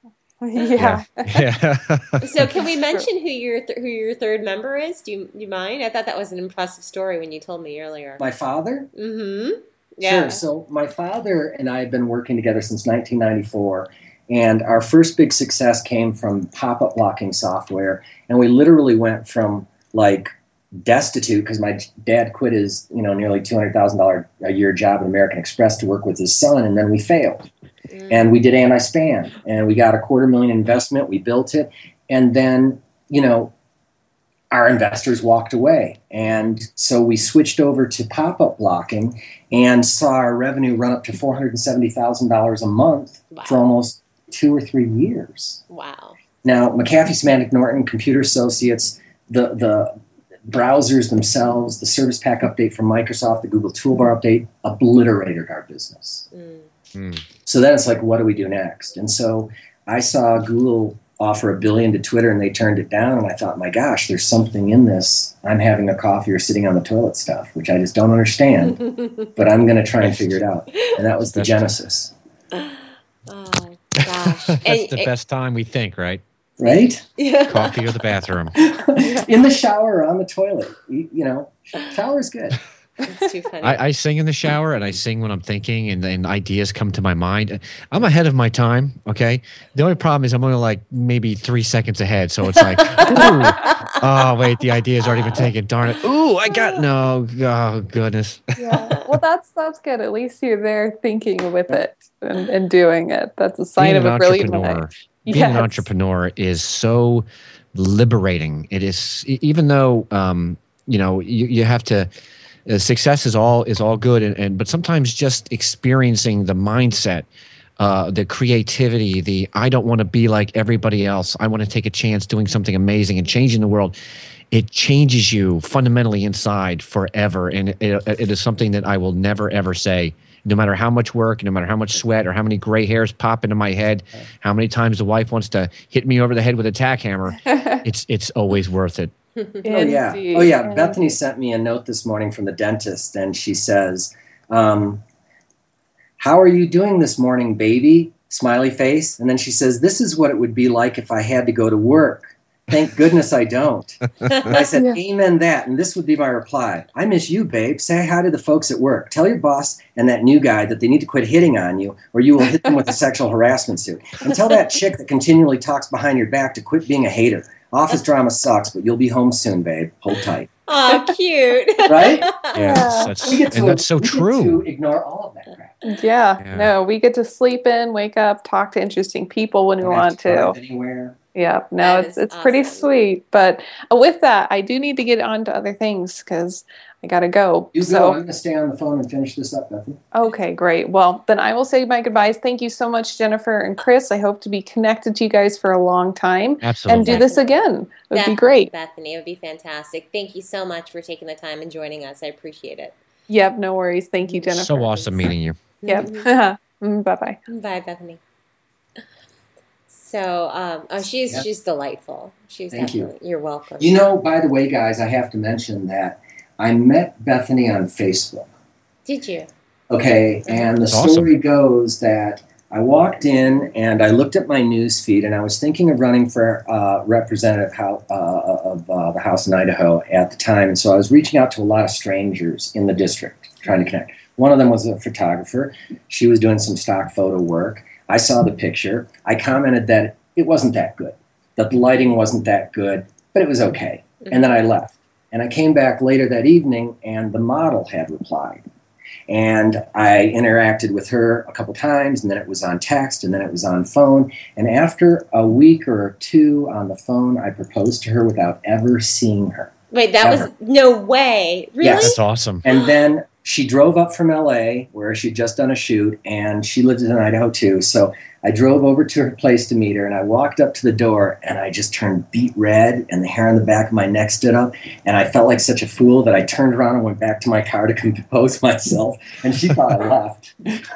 Yeah. Yeah. So can we mention who your th- who your third member is? Do you, do you mind? I thought that was an impressive story when you told me earlier. My father? Mm-hmm. Yeah. Sure. So my father and I have been working together since nineteen ninety-four, and our first big success came from pop-up blocking software, and we literally went from like destitute because my dad quit his you know nearly two hundred thousand dollars a year job at American Express to work with his son, and then we failed. Mm. And we did anti-spam, and we got a quarter million investment. We built it, and then you know our investors walked away, and so we switched over to pop-up blocking and saw our revenue run up to four hundred seventy thousand dollars a month Wow. for almost two or three years. Wow. Now, McAfee, Symantec, Norton, Computer Associates, the the browsers themselves, the Service Pack update from Microsoft, the Google Toolbar update obliterated our business. Mm. Mm. So then it's like, what do we do next? And so I saw Google offer a billion to Twitter, and they turned it down. And I thought, my gosh, there's something in this. I'm having a coffee or sitting on the toilet stuff, which I just don't understand. But I'm going to try and figure it out. And that was the That's- genesis, Oh gosh. That's And- the best time we think, right? right? and- Coffee or the bathroom. In the shower or on the toilet. You, you know, shower's good. It's too funny. I, I sing in the shower and I sing when I'm thinking, and then ideas come to my mind. I'm ahead of my time. Okay. The only problem is I'm only like maybe three seconds ahead. So it's like, ooh, oh, wait, the idea's already been taken. Darn it. Ooh, I got no. Oh, goodness. Yeah. Well, that's that's good. At least you're there thinking with it and, and doing it. That's a sign Being of an a brilliant entrepreneur, mind. being Yes. an entrepreneur is so liberating. It is, e- even though, um, you know, you, you have to, uh, success is all, is all good. And, and, but sometimes just experiencing the mindset, uh, the creativity, the, I don't want to be like everybody else. I want to take a chance doing something amazing and changing the world. It changes you fundamentally inside forever. And it, it, it is something that I will never, ever say, no matter how much work, no matter how much sweat or how many gray hairs pop into my head, how many times the wife wants to hit me over the head with a tack hammer, it's it's always worth it. Oh yeah, Indeed. oh yeah. And- Bethany sent me a note this morning from the dentist, and she says, um, "How are you doing this morning, baby?" Smiley face, and then she says, "This is what it would be like if I had to go to work. Thank goodness I don't." And I said, Yeah. "Amen that." And this would be my reply: "I miss you, babe. Say hi to the folks at work. Tell your boss and that new guy that they need to quit hitting on you, or you will hit them with a sexual harassment suit. And tell that chick that continually talks behind your back to quit being a hater. Office drama sucks, but you'll be home soon, babe. Hold tight." Oh, cute. Right? Yeah, that's, that's, We get to, and that's so we get true. to ignore all of that crap. Yeah, Yeah. no, we get to sleep in, wake up, talk to interesting people when we Don't have want drive to. anywhere. Yeah, no, That it's is it's pretty awesome. sweet. But uh, with that, I do need to get on to other things because I gotta go. You go. so I'm going to stay on the phone and finish this up, Bethany. okay, great. Well, then I will say my goodbyes. Thank you so much, Jennifer and Chris. I hope to be connected to you guys for a long time Absolutely. and do this again. It would be Definitely, great. Bethany. It would be fantastic. Thank you so much for taking the time and joining us. I appreciate it. Yep, no worries. Thank you, Jennifer. So awesome meeting you. Yep. bye bye. Bye, Bethany. So, um, oh, she's Yep. she's delightful. She's Thank you. definitely, You're welcome. You know, by the way, guys, I have to mention that I met Bethany on Facebook. Did you? Okay, and the That's awesome. story goes that I walked in and I looked at my news feed, and I was thinking of running for uh, representative how, uh, of uh, the House in Idaho at the time. And so I was reaching out to a lot of strangers in the district, trying to connect. One of them was a photographer. She was doing some stock photo work. I saw the picture. I commented that it wasn't that good, that the lighting wasn't that good, but it was okay. And then I left. And I came back later that evening, and the model had replied. And I interacted with her a couple times, and then it was on text, and then it was on phone. And after a week or two on the phone, I proposed to her without ever seeing her. Wait, that was Ever. no way. Really? Yes. That's awesome. And then she drove up from L A where she'd just done a shoot, and she lives in Idaho too. So I drove over to her place to meet her, and I walked up to the door, and I just turned beet red, and the hair on the back of my neck stood up, and I felt like such a fool that I turned around and went back to my car to compose myself, and she thought I left.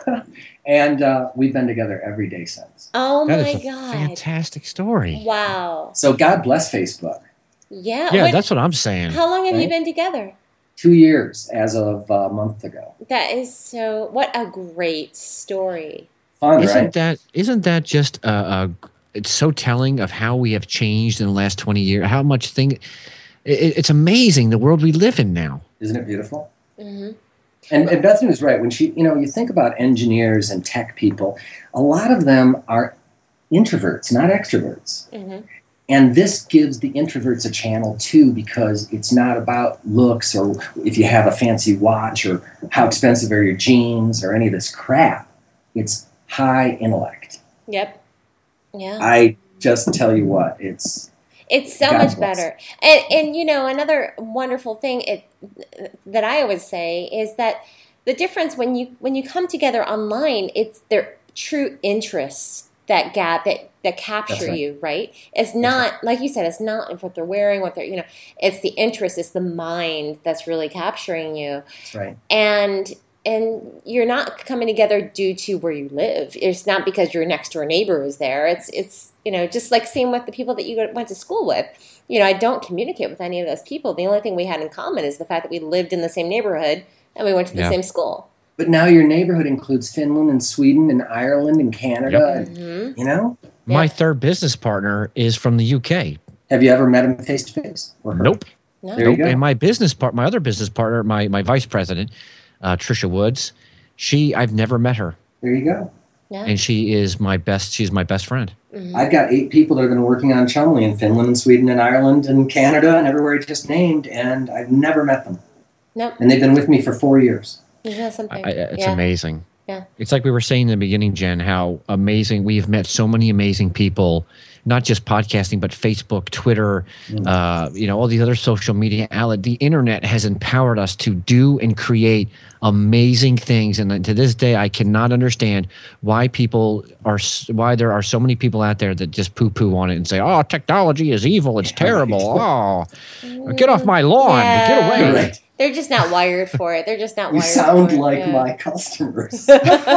And uh, we've been together every day since. Oh That my is a God. fantastic story. Wow. So God bless Facebook. Yeah. Yeah, What- that's what I'm saying. How long have you Right? been together? Two years as of a month ago. That is so, what a great story. Fun, Isn't right? that isn't that just uh, uh it's so telling of how we have changed in the last twenty years, how much thing it, it's amazing the world we live in now. Isn't it beautiful? Mm-hmm. And, and Bethany was right. When she, you know, you think about engineers and tech people, a lot of them are introverts, not extroverts. Mm-hmm. And this gives the introverts a channel too, because it's not about looks or if you have a fancy watch or how expensive are your jeans or any of this crap. It's high intellect. Yep. Yeah. I just tell you what, it's It's so God much bless. better. And and you know, another wonderful thing it, that I always say is that the difference when you when you come together online, it's their true interests that gap that that capture right. you, right? It's not like you said, it's not what they're wearing, what they're, you know, it's the interest, it's the mind that's really capturing you. that's right. And and you're not coming together due to where you live. It's not because your next door neighbor is there. It's it's you know, just like same with the people that you went to school with. You know, I don't communicate with any of those people. The only thing we had in common is the fact that we lived in the same neighborhood and we went to the Yeah. same school. But now your neighborhood includes Finland and Sweden and Ireland and Canada. Yep. And, Mm-hmm. you know, My Yeah. third business partner is from the U K. have you ever met him face to face? Or her? Nope. No. There you Nope. go. And my business part, my other business partner, my my vice president, uh, Trisha Woods, she I've never met her, There you go. Yeah. and she is my best. She's my best friend. Mhm. I've got eight people that have been working on Chumley in Finland and Sweden and Ireland and Canada and everywhere I just named, and I've never met them. Nope. And they've been with me for four years. Isn't that something? I, it's yeah. amazing. Yeah. It's like we were saying in the beginning, Jen, how amazing we've met so many amazing people, not just podcasting, but Facebook, Twitter, uh, you know, all these other social media outlets. The internet has empowered us to do and create amazing things. And to this day, I cannot understand why people are, s- why there are so many people out there that just poo poo on it and say, oh, technology is evil. It's terrible. Oh, get off my lawn. Yeah. Get away. You're right. They're just not wired for it. They're just not You wired sound for it. like Yeah. my customers.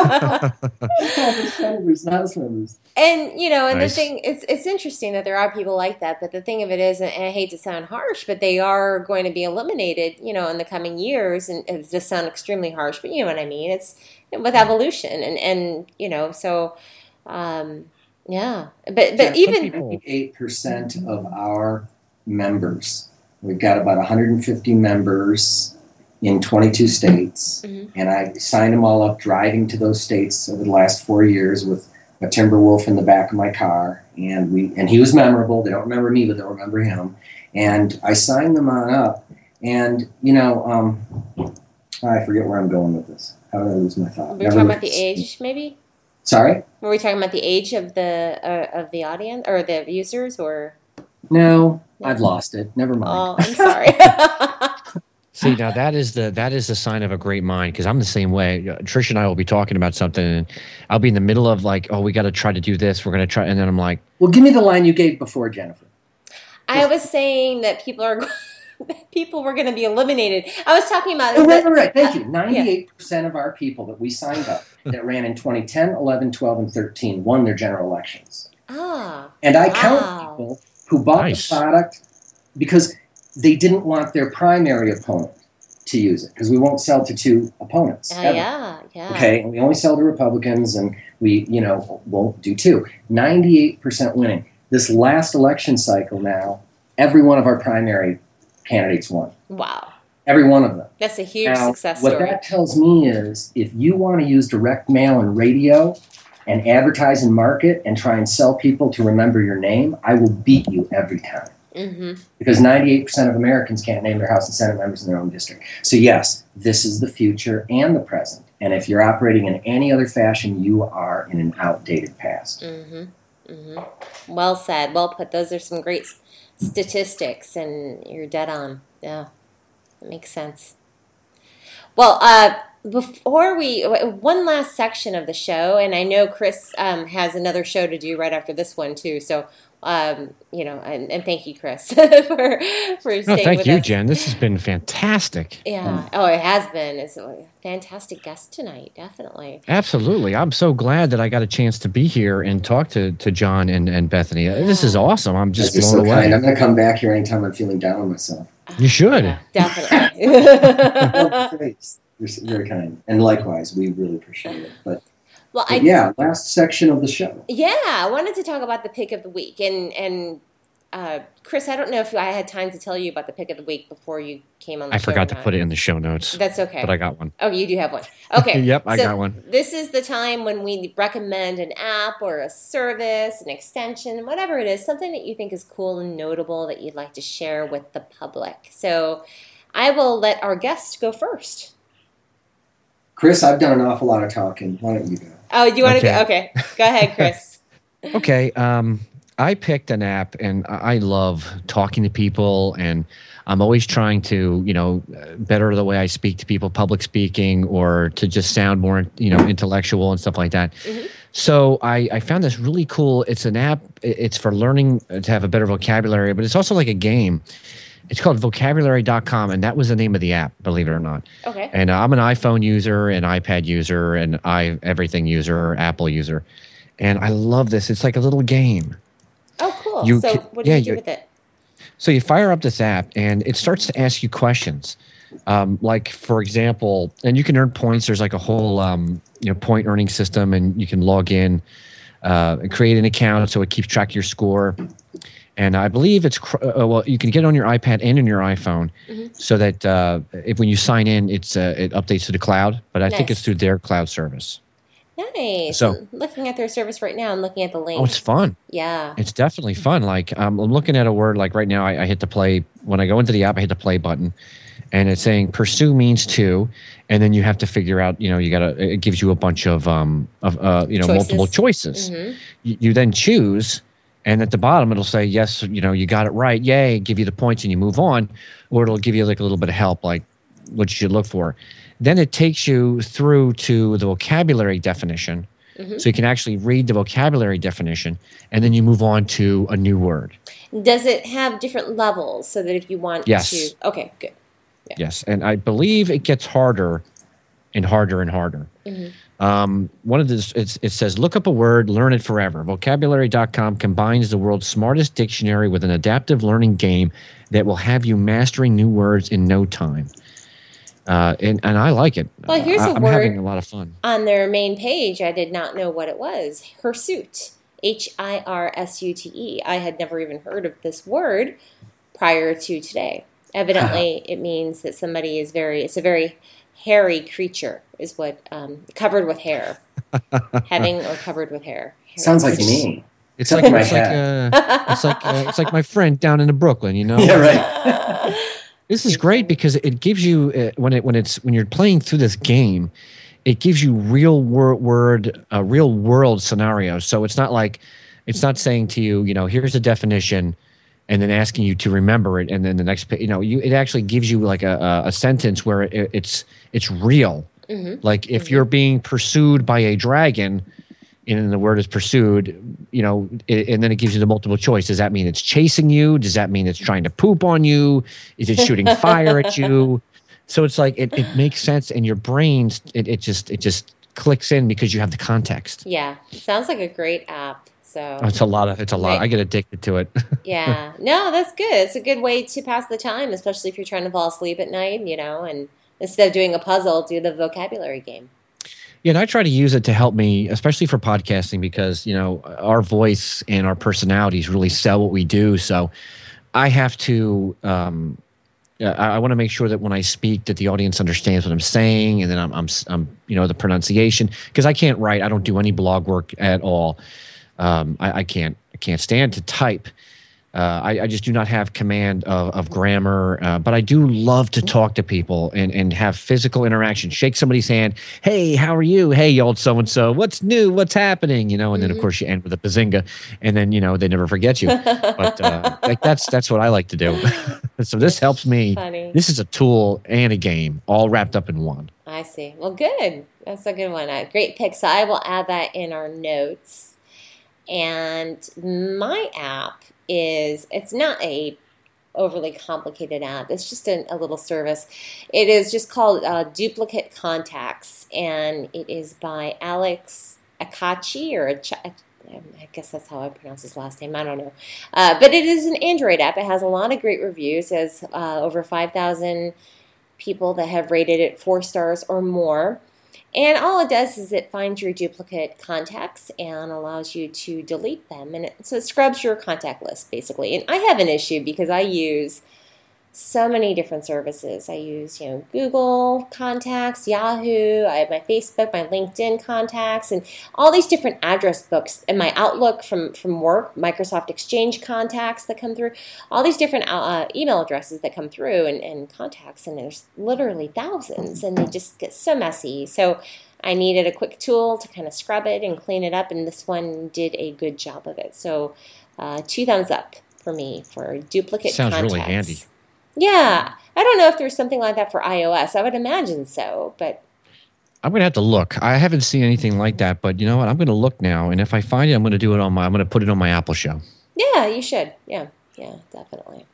Customers, house members. And you know, and Nice. the thing it's it's interesting that there are people like that, but the thing of it is, and I hate to sound harsh, but they are going to be eliminated, you know, in the coming years, and it just sound extremely harsh, but you know what I mean. It's with evolution, and and you know, so um, yeah, but but even eight percent of our members, we've got about one hundred fifty members in twenty-two states, Mhm. and I signed them all up driving to those states over the last four years with a Timberwolf in the back of my car, and we and he was memorable. They don't remember me, but they'll remember him. And I signed them on up, and you know, um, I forget where I'm going with this. How did I lose my thought? we were Never talking about the mind. age, maybe. Sorry. Were we talking about the age of the uh, of the audience or the users, or? No, I've lost it. Never mind. Oh, I'm sorry. See, now that is the that is the sign of a great mind, because I'm the same way. Uh, Trish and I will be talking about something, and I'll be in the middle of like, oh, we got to try to do this. We're going to try, and then I'm like, Well, give me the line you gave before, Jennifer. I was saying that people are that people were going to be eliminated. I was talking about Oh, right, that- right, right. Thank you. uh, ninety-eight percent of our people that we signed up that ran in twenty ten, eleven, twelve, and thirteen won their general elections. Ah, And I Wow. count people who bought Nice. the product because they didn't want their primary opponent to use it, because we won't sell to two opponents. uh, ever. yeah, yeah. Okay, and we only sell to Republicans, and we, you know, won't do two. ninety-eight percent winning. This last election cycle now, every one of our primary candidates won. Wow, Every one of them. that's a huge Now, success what story. that tells me is if you want to use direct mail and radio and advertise and market and try and sell people to remember your name, I will beat you every time. hmm Because ninety-eight percent of Americans can't name their House and Senate members in their own district. So yes, this is the future and the present. And if you're operating in any other fashion, you are in an outdated past. hmm hmm Well said. Well put. Those are some great s- statistics, and you're dead on. Yeah, that makes sense. Well, uh, before we, one last section of the show, and I know Chris um, has another show to do right after this one too. So, um, you know, and, and thank you, Chris, for for staying No, thank with you, us. Jen. This has been fantastic. Yeah. Oh, it has been. It's a fantastic guest tonight, definitely. Absolutely. I'm so glad that I got a chance to be here and talk to, to John and, and Bethany. This is awesome. I'm just That's blown so away. kind. I'm going to come back here anytime I'm feeling down on myself. You should. Yeah, definitely. Oh, thanks. You're s- very kind. And likewise, we really appreciate it. But, Well, but I yeah, last section of the show. Yeah, I wanted to talk about the pick of the week, and and uh, Chris, I don't know if I had time to tell you about the pick of the week before you came on the I show. forgot or to not. put it in the show notes. That's okay. But I got one. Oh, you do have one. Okay. Yep, I so got one. This is the time when we recommend an app or a service, an extension, whatever it is, something that you think is cool and notable that you'd like to share with the public. So I will let our guest go first. Chris, I've done an awful lot of talking. Why don't you go? Oh, do you want to Okay. go? Okay. Go ahead, Chris. Okay. Um, I picked an app, and I I love talking to people, and I'm always trying to, you know, uh, better the way I speak to people, public speaking, or to just sound more, you know, intellectual and stuff like that. Mhm. So I, I found this really cool. It's an app. i- It's for learning to have a better vocabulary, but it's also like a game. It's called vocabulary dot com, and that was the name of the app, believe it or not. Okay. And uh, I'm an iPhone user, an iPad user, and i everything user, Apple user. And I love this. It's like a little game. Oh, cool. You so can- what do yeah, you do you- with it? So you fire up this app, and it starts to ask you questions. Um, like, for example, and you can earn points. There's like a whole um, you know point earning system, and you can log in uh, and create an account so it keeps track of your score. And I believe it's cr- uh, well, you can get it on your iPad and on your iPhone, Mhm. so that uh, if when you sign in, it's uh, it updates to the cloud. But I think Nice. it's through their cloud service. Nice. So- I'm looking at their service right now. I'm looking at the link. Oh, it's fun. yeah. It's definitely fun. Like um, I'm looking at a word. Like right now, I, I hit the play. When I go into the app, I hit the play button, and it's saying pursue means to, and then you have to figure out. You know, you gotta. It gives you a bunch of um of uh you know Choices. multiple choices. Mhm. You, you then choose, and at the bottom it'll say yes. You know, you got it right. Yay! Give you the points, and you move on, or it'll give you like a little bit of help, like what you should look for. Then it takes you through to the vocabulary definition. Mhm. So you can actually read the vocabulary definition, and then you move on to a new word. Does it have different levels so that if you want Yes. to? Okay, good. Yes, and I believe it gets harder and harder and harder. Mhm. Um, one of the it's, it says, look up a word, learn it forever. vocabulary dot com combines the world's smartest dictionary with an adaptive learning game that will have you mastering new words in no time. Uh, and, and I like it. Well, here's I, a I'm word- having a lot of fun. On their main page, I did not know what it was. Hirsute. H I R S U T E. I had never even heard of this word prior to today. Evidently, it means that somebody is very, it's a very hairy creature, is what, um, covered with hair. Having or covered with hair. Hairy Sounds like creature. me. It's Except like, for my it's like, hat. uh, it's like uh, it's like my friend down in Brooklyn, you know. Yeah, right. This is great because it gives you uh, when it when it's when you're playing through this game, it gives you real wor- word, uh, real world scenarios. So it's not like it's not saying to you, you know, here's a definition, and then asking you to remember it, and then the next, pa- you know, you it actually gives you like a a, a sentence where it, it's it's real. Mhm. Like if you're being pursued by a dragon, and the word is pursued, you know, it, and then it gives you the multiple choice. Does that mean it's chasing you? Does that mean it's trying to poop on you? Is it shooting fire at you? So it's like it, it makes sense, and your brain it, it just it just clicks in because you have the context. Yeah, it sounds like a great app. So It's a lot of it's a lot. Right. I get addicted to it. yeah, no, that's good. It's a good way to pass the time, especially if you're trying to fall asleep at night, you know, and instead of doing a puzzle, do the vocabulary game. Yeah, and I try to use it to help me, especially for podcasting, because you know our voice and our personalities really sell what we do. So I have to. Um, I, I want to make sure that when I speak, that the audience understands what I'm saying, and then I'm, I'm, I'm you know, the pronunciation. Because I can't write. I don't do any blog work at all. Um, I, I can't. I can't stand to type. Uh, I, I just do not have command of, of grammar, uh, but I do love to talk to people and, and have physical interaction. Shake somebody's hand. Hey, how are you? Hey, old so-and-so. What's new? What's happening? You know, and then of course you end with a bazinga, and then, you know, they never forget you. But uh, like that's that's what I like to do. So this helps me. Funny. This is a tool and a game all wrapped up in one. I see. Well, good. That's a good one. A great pick. So I will add that in our notes. And my app is, it's not a overly complicated app. It's just a, a little service. It is just called uh, Duplicate Contacts, and it is by Alex Akachi, or Ach- I guess that's how I pronounce his last name. I don't know. Uh, but it is an Android app. It has a lot of great reviews. It has uh, over five thousand people that have rated it four stars or more. And all it does is it finds your duplicate contacts and allows you to delete them. And it, so it scrubs your contact list, basically. And I have an issue because I use so many different services. I use, you know, Google Contacts, Yahoo, I have my Facebook, my LinkedIn contacts, and all these different address books, and my Outlook from, from work, Microsoft Exchange contacts that come through, all these different uh, email addresses that come through, and, and contacts, and there's literally thousands, and they just get so messy. So I needed a quick tool to kind of scrub it and clean it up, and this one did a good job of it. So uh, two thumbs up for me for duplicate Sounds contacts. really handy. Yeah. I don't know if there's something like that for iOS. I would imagine so, but I'm going to have to look. I haven't seen anything like that, but you know what? I'm going to look now, and if I find it, I'm going to do it on my, I'm going to put it on my Apple show. yeah, you should. Yeah, yeah, definitely.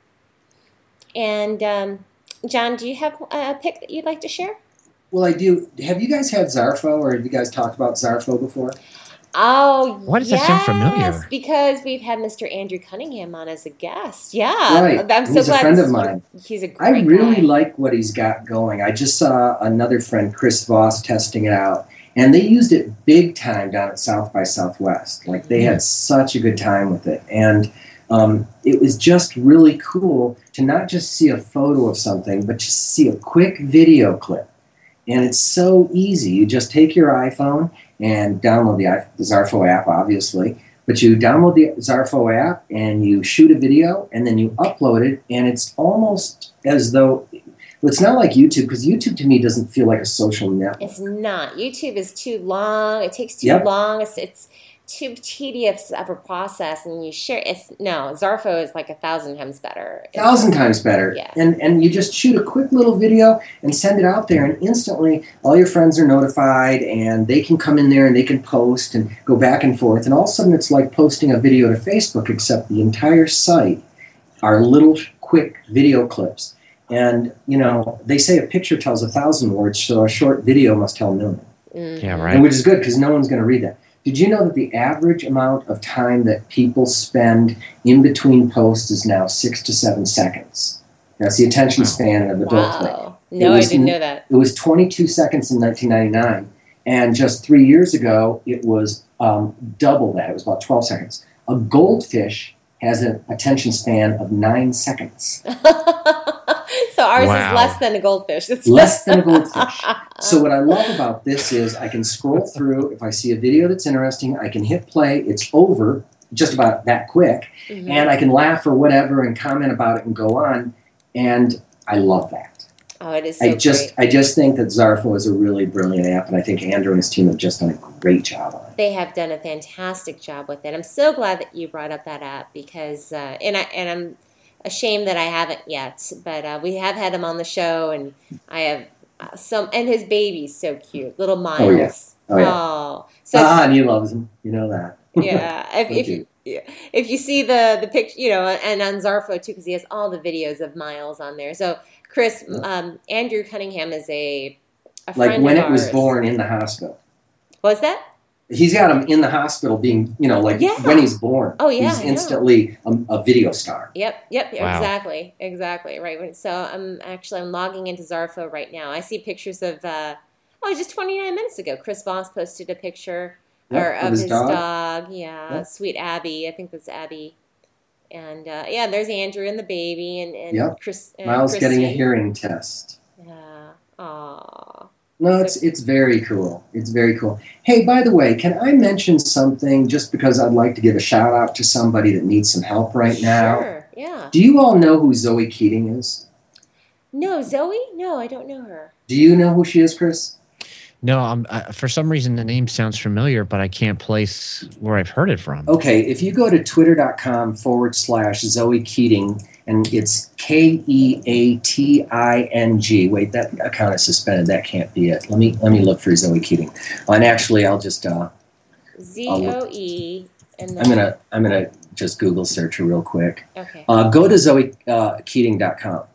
And um, John, do you have a pick that you'd like to share? Well, I do. Have you guys had Zarfo, or have you guys talked about Zarfo before? Oh, Why does yes, that sound familiar? because we've had Mister Andrew Cunningham on as a guest. Yeah, Right. I'm so He's a glad. friend this of is one- mine. He's a great I really guy. like what he's got going. I just saw another friend, Chris Voss, testing it out, and they used it big time down at South by Southwest. Like, they had such a good time with it, and um, it was just really cool to not just see a photo of something, but just see a quick video clip. And it's so easy. You just take your iPhone and download the, the Zarfo app, obviously. But you download the Zarfo app and you shoot a video and then you upload it. And it's almost as though, well, it's not like YouTube, because YouTube to me doesn't feel like a social network. It's not. YouTube is too long. It takes too Yep. long. It's, it's too tedious of a process, and you share. It's no. Zarfo is like a thousand times better. A thousand times better. Yeah. And and you just shoot a quick little video and send it out there, and instantly all your friends are notified, and they can come in there and they can post and go back and forth. And all of a sudden it's like posting a video to Facebook, except the entire site are little quick video clips. And, you know, they say a picture tells a thousand words, so a short video must tell a million. Mm-hmm. Yeah, right. And which is good, because no one's going to read that. Did you know that the average amount of time that people spend in between posts is now six to seven seconds? That's the attention span of adults. Wow. No, It I was didn't n- know that. It was twenty-two seconds in nineteen ninety-nine, and just three years ago, it was um, double that. It was about twelve seconds. A goldfish has an attention span of nine seconds. So ours Wow. is less than a goldfish. It's Less than a goldfish. So what I love about this is I can scroll through. If I see a video that's interesting, I can hit play. It's over just about that quick. Mhm. And I can laugh or whatever and comment about it and go on. And I love that. Oh, it is so I just great. I just think that Zarfo is a really brilliant app, and I think Andrew and his team have just done a great job on it. They have done a fantastic job with it. I'm so glad that you brought up that app because, uh, and I and I'm ashamed that I haven't yet, but uh, we have had him on the show, and I have uh, some, and his baby's so cute, little Miles. Oh, yeah. Oh, yeah. Oh. So Ah, and he loves him. You know that. yeah, if, if you yeah. if you see the the picture, you know, and on Zarfo too, because he has all the videos of Miles on there. So Chris, um, Andrew Cunningham is a, a Like friend when of it was ours. born in the hospital. Was that? He's got him in the hospital being, you know, like Yeah. when he's born. Oh, yeah, He's I know. instantly a, a video star. Yep, yep, Wow. exactly, exactly, right. So I'm actually I'm logging into Zarfo right now. I see pictures of uh, oh, just twenty-nine minutes ago, Chris Voss posted a picture Yep, or of of his his dog. dog. Yeah, Yep. sweet Abby. I think that's Abby. And uh, yeah, there's Andrew and the baby, and, and Yep. Chris. And Miles getting a Christy. hearing test. Yeah. Aw. No, it's it's very cool. It's very cool. Hey, by the way, can I mention something just because I'd like to give a shout out to somebody that needs some help right now? Sure. Yeah. Do you all know who Zoe Keating is? No, Zoe? No, I don't know her. Do you know who she is, Chris? No, I'm, I, for some reason the name sounds familiar, but I can't place where I've heard it from. Okay, if you go to twitter.com forward slash Zoe Keating, and it's K E A T I N G. Wait, that account is suspended. That can't be it. Let me let me look for Zoe Keating. And actually, I'll just uh, Z O E. And then I'm gonna I'm gonna just Google search her real quick. Okay. Uh, go to Zoe Keating dot com.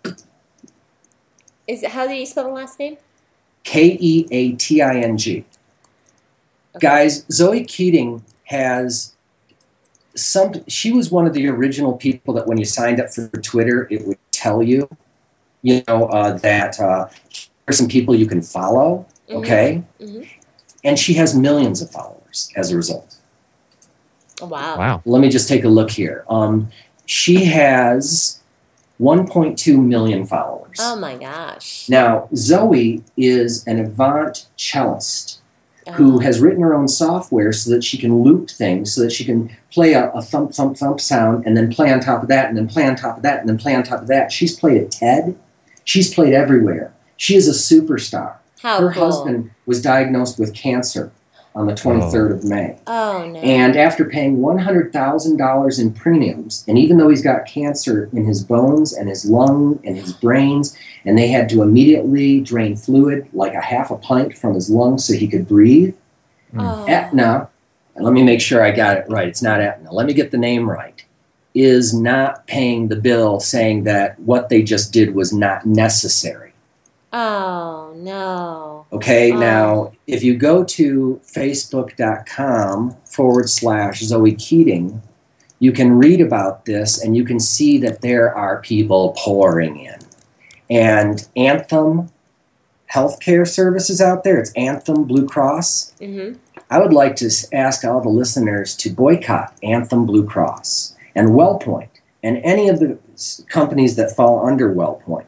Is it, how do you spell the last name? K E A T I N G. Okay. Guys, Zoe Keating has some. She was one of the original people that when you signed up for Twitter, it would tell you, you know, uh, that uh, there's some people you can follow. Okay, mm-hmm. Mm-hmm. And she has millions of followers as a result. Oh, wow! Wow. Let me just take a look here. Um, she has one point two million followers. Oh my gosh! Now, Zoe is an avant cellist who has written her own software so that she can loop things, so that she can play a, a thump, thump, thump sound and then play on top of that and then play on top of that and then play on top of that. She's played at TED. She's played everywhere. She is a superstar. How her cool. husband was diagnosed with cancer on the twenty-third oh. of May. Oh, no. And after paying one hundred thousand dollars in premiums, and even though he's got cancer in his bones and his lung and his brains, and they had to immediately drain fluid, like a half a pint from his lungs so he could breathe, oh. Aetna, and let me make sure I got it right, it's not Aetna, let me get the name right, is not paying the bill, saying that what they just did was not necessary. Oh, no. Okay, oh. Now, if you go to facebook.com forward slash Zoe Keating, you can read about this and you can see that there are people pouring in. And Anthem Healthcare Services out there, it's Anthem Blue Cross. Mm-hmm. I would like to ask all the listeners to boycott Anthem Blue Cross and WellPoint and any of the companies that fall under WellPoint.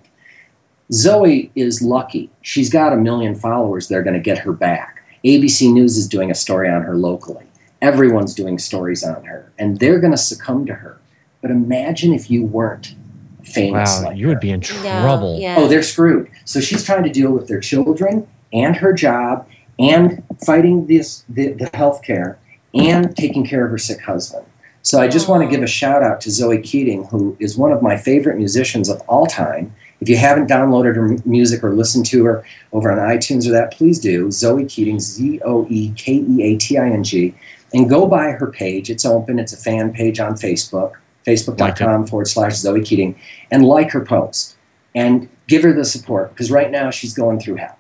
Zoe is lucky. She's got a million followers that are going to get her back. A B C News is doing a story on her locally. Everyone's doing stories on her, and they're going to succumb to her. But imagine if you weren't famous wow, like you her. would be in trouble. No, yeah. Oh, they're screwed. So she's trying to deal with their children and her job and fighting this, the, the health care and taking care of her sick husband. So I just Aww. want to give a shout out to Zoe Keating, who is one of my favorite musicians of all time. If you haven't downloaded her m- music or listened to her over on iTunes or that, please do. Zoe Keating, Z O E K E A T I N G. And go by her page. It's open. It's a fan page on Facebook, facebook.com forward slash Zoe Keating. And like her post. And give her the support. Because right now she's going through hell.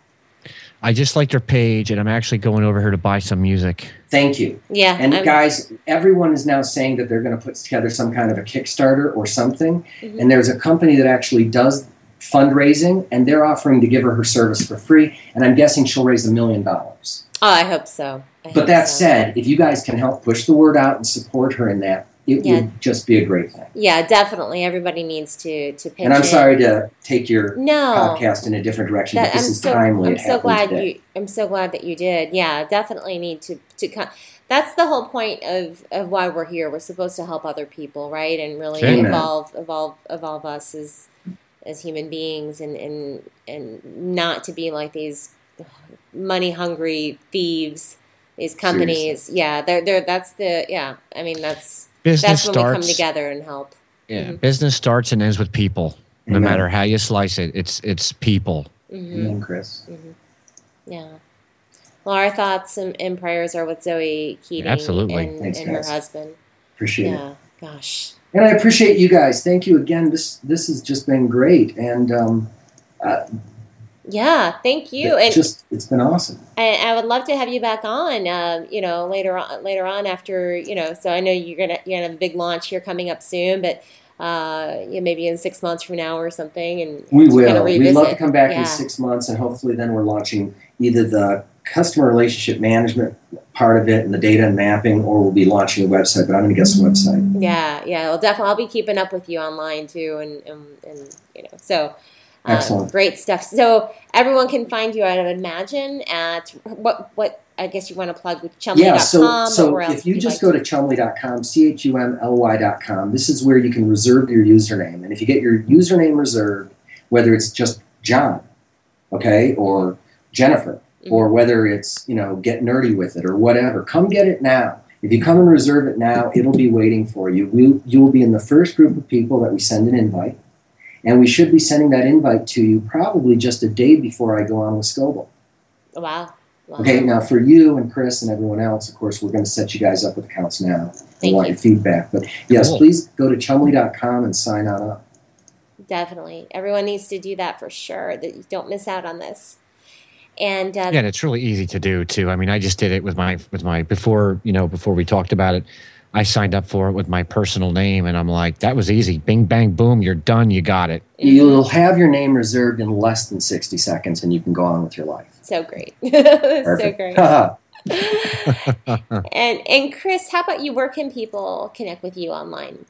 I just liked her page, and I'm actually going over here to buy some music. Thank you. Yeah. And I'm, guys, everyone is now saying that they're going to put together some kind of a Kickstarter or something. Mm-hmm. And there's a company that actually does fundraising, and they're offering to give her her service for free, and I'm guessing she'll raise a million dollars. Oh, I hope so. I But hope that so. said, if you guys can help push the word out and support her in that, it Yeah. would just be a great thing. Yeah, definitely. Everybody needs to to pitch And I'm in. sorry to take your No. podcast in a different direction, That, but this I'm is so, timely. I'm It so happened glad today. you. I'm so glad that you did. Yeah, definitely need to to come. That's the whole point of, of why we're here. We're supposed to help other people, right? And really Amen. evolve evolve evolve us as as human beings, and, and and not to be like these money hungry thieves. These companies, Seriously. yeah, they're they're that's the yeah. I mean that's Business that's when starts, we come together and help. Yeah, Mhm. business starts and ends with people. No Amen. matter how you slice it, it's it's people. Mm-hmm. Amen, Chris. Yeah. Well, our thoughts and, and prayers are with Zoe Keating Absolutely. and, Thanks, and her guys. husband. Appreciate it. Yeah, gosh. And I appreciate you guys. Thank you again. This this has just been great, and um, uh, Yeah, thank you. it And just it's been awesome. I, I would love to have you back on. Um, you know, later on, later on after you know. So I know you're gonna you're gonna have a big launch here coming up soon, but uh, yeah, maybe in six months from now or something. And We to will. kinda We'd revisit. love to come back Yeah. in six months, and hopefully then we're launching either the customer relationship management part of it and the data and mapping, or we'll be launching a website, but I'm going to guess the website. Yeah, yeah. Well, definitely, I'll be keeping up with you online too, and and, and you know, so um, Excellent. great stuff. So everyone can find you, I would imagine, at what what I guess you want to plug with chumley dot com. Yeah, so, so or else if you you'd just like go to chumley dot com, C H U M L Y dot com, this is where you can reserve your username. And if you get your username reserved, whether it's just John, okay, or Jennifer, Mhm. or whether it's, you know, get nerdy with it or whatever, come get it now. If you come and reserve it now, it'll be waiting for you. We, you will be in the first group of people that we send an invite. And we should be sending that invite to you probably just a day before I go on with Scoble. Wow. wow. Okay, now for you and Chris and everyone else, of course, we're going to set you guys up with accounts now. We want you. your feedback. But yes, Cool. please go to chumley dot com and sign on up. Definitely. Everyone needs to do that for sure. That you don't miss out on this. And uh, Yeah, and it's really easy to do too. I mean, I just did it with my with my before you know before we talked about it. I signed up for it with my personal name, and I'm like, that was easy. Bing, bang, boom, you're done. You got it. You'll have your name reserved in less than sixty seconds, and you can go on with your life. so great. so Perfect. great. Haha. and and Chris, how about you? Where can people connect with you online?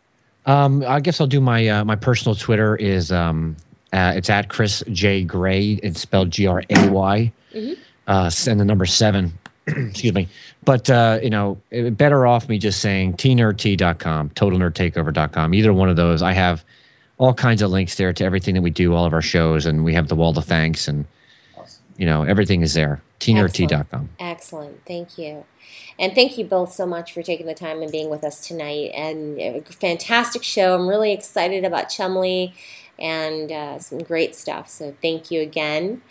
Um, I guess I'll do my uh, my personal Twitter is um, uh, it's at Chris J Gray. It's spelled G R A Y. Mm-hmm. Uh, and the number seven. Excuse me. But, uh, you know, it, better off me just saying T nerd T dot com, total nerd takeover dot com. Either one of those. I have all kinds of links there to everything that we do, all of our shows, and we have the wall of thanks, and, you know, everything is there. T nerd T dot com. Excellent. Thank you. And thank you both so much for taking the time and being with us tonight. And a fantastic show. I'm really excited about Chumley and uh, some great stuff. So thank you again.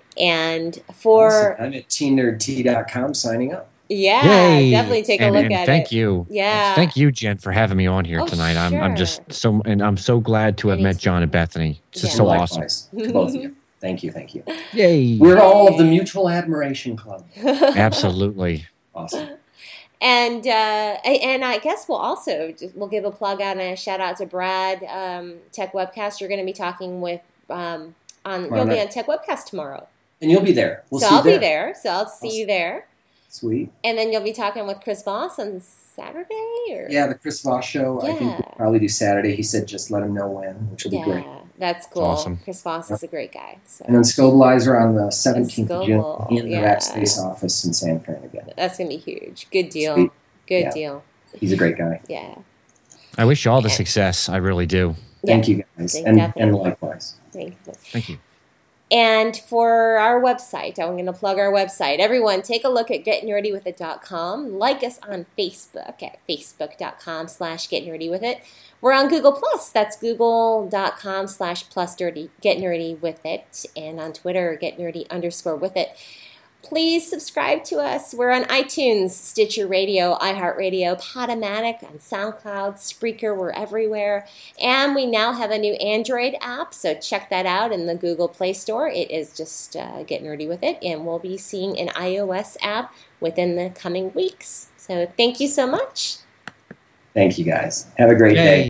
And for... Awesome. I'm at T nerd T dot com signing up. Yeah, Yay. definitely take and, a look and at thank it. Thank you. Yeah. Thank you, Jen, for having me on here Oh, tonight. I'm I'm just sure. so and I'm so glad to have met John and Bethany. It's just Yeah. so Likewise, awesome. to both of you. Thank you, thank you. Yay. We're all of the Mutual Admiration Club. Absolutely. Awesome. And uh, and I guess we'll also just, we'll give a plug out and a shout out to Brad um, Tech Webcast. You're going to be talking with um, on Tomorrow you'll be night. on Tech Webcast tomorrow. And you'll be there. We'll so see I'll you be there. So I'll see Awesome. you there. Sweet. And then you'll be talking with Chris Voss on Saturday, or Yeah, the Chris Voss show. I think Yeah. we'll probably do Saturday. He said just let him know when, which will be yeah, great. that's cool. awesome. Chris Voss is a great guy. So And then Scobleizer on the seventeenth of June Scoble, in the yeah. Rackspace office in San Fran again. that's gonna be huge. Good deal. Sweet. Good Yeah. deal. He's a great guy. Yeah. I wish you all the success. I really do. Thank Yeah. you guys. Thank- And, and definitely. likewise. Thank you. Thank you. And for our website, I'm going to plug our website. Everyone, take a look at get nerdy with it dot com. Like us on Facebook at facebook dot com slash get nerdy with it. We're on Google Plus. That's google dot com slash plus dirty get nerdy with it. And on Twitter, get nerdy underscore with it. Please subscribe to us. We're on iTunes, Stitcher Radio, iHeartRadio, Podomatic, on SoundCloud, Spreaker. We're everywhere. And we now have a new Android app, so check that out in the Google Play Store. It is just uh, Get Nerdy With It, and we'll be seeing an iOS app within the coming weeks. So thank you so much. Thank you guys. Have a great Yay. day.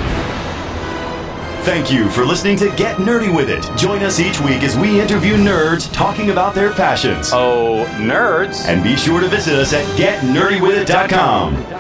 Thank you for listening to Get Nerdy With It. Join us each week as we interview nerds talking about their passions. Oh, nerds. And be sure to visit us at get nerdy with it dot com.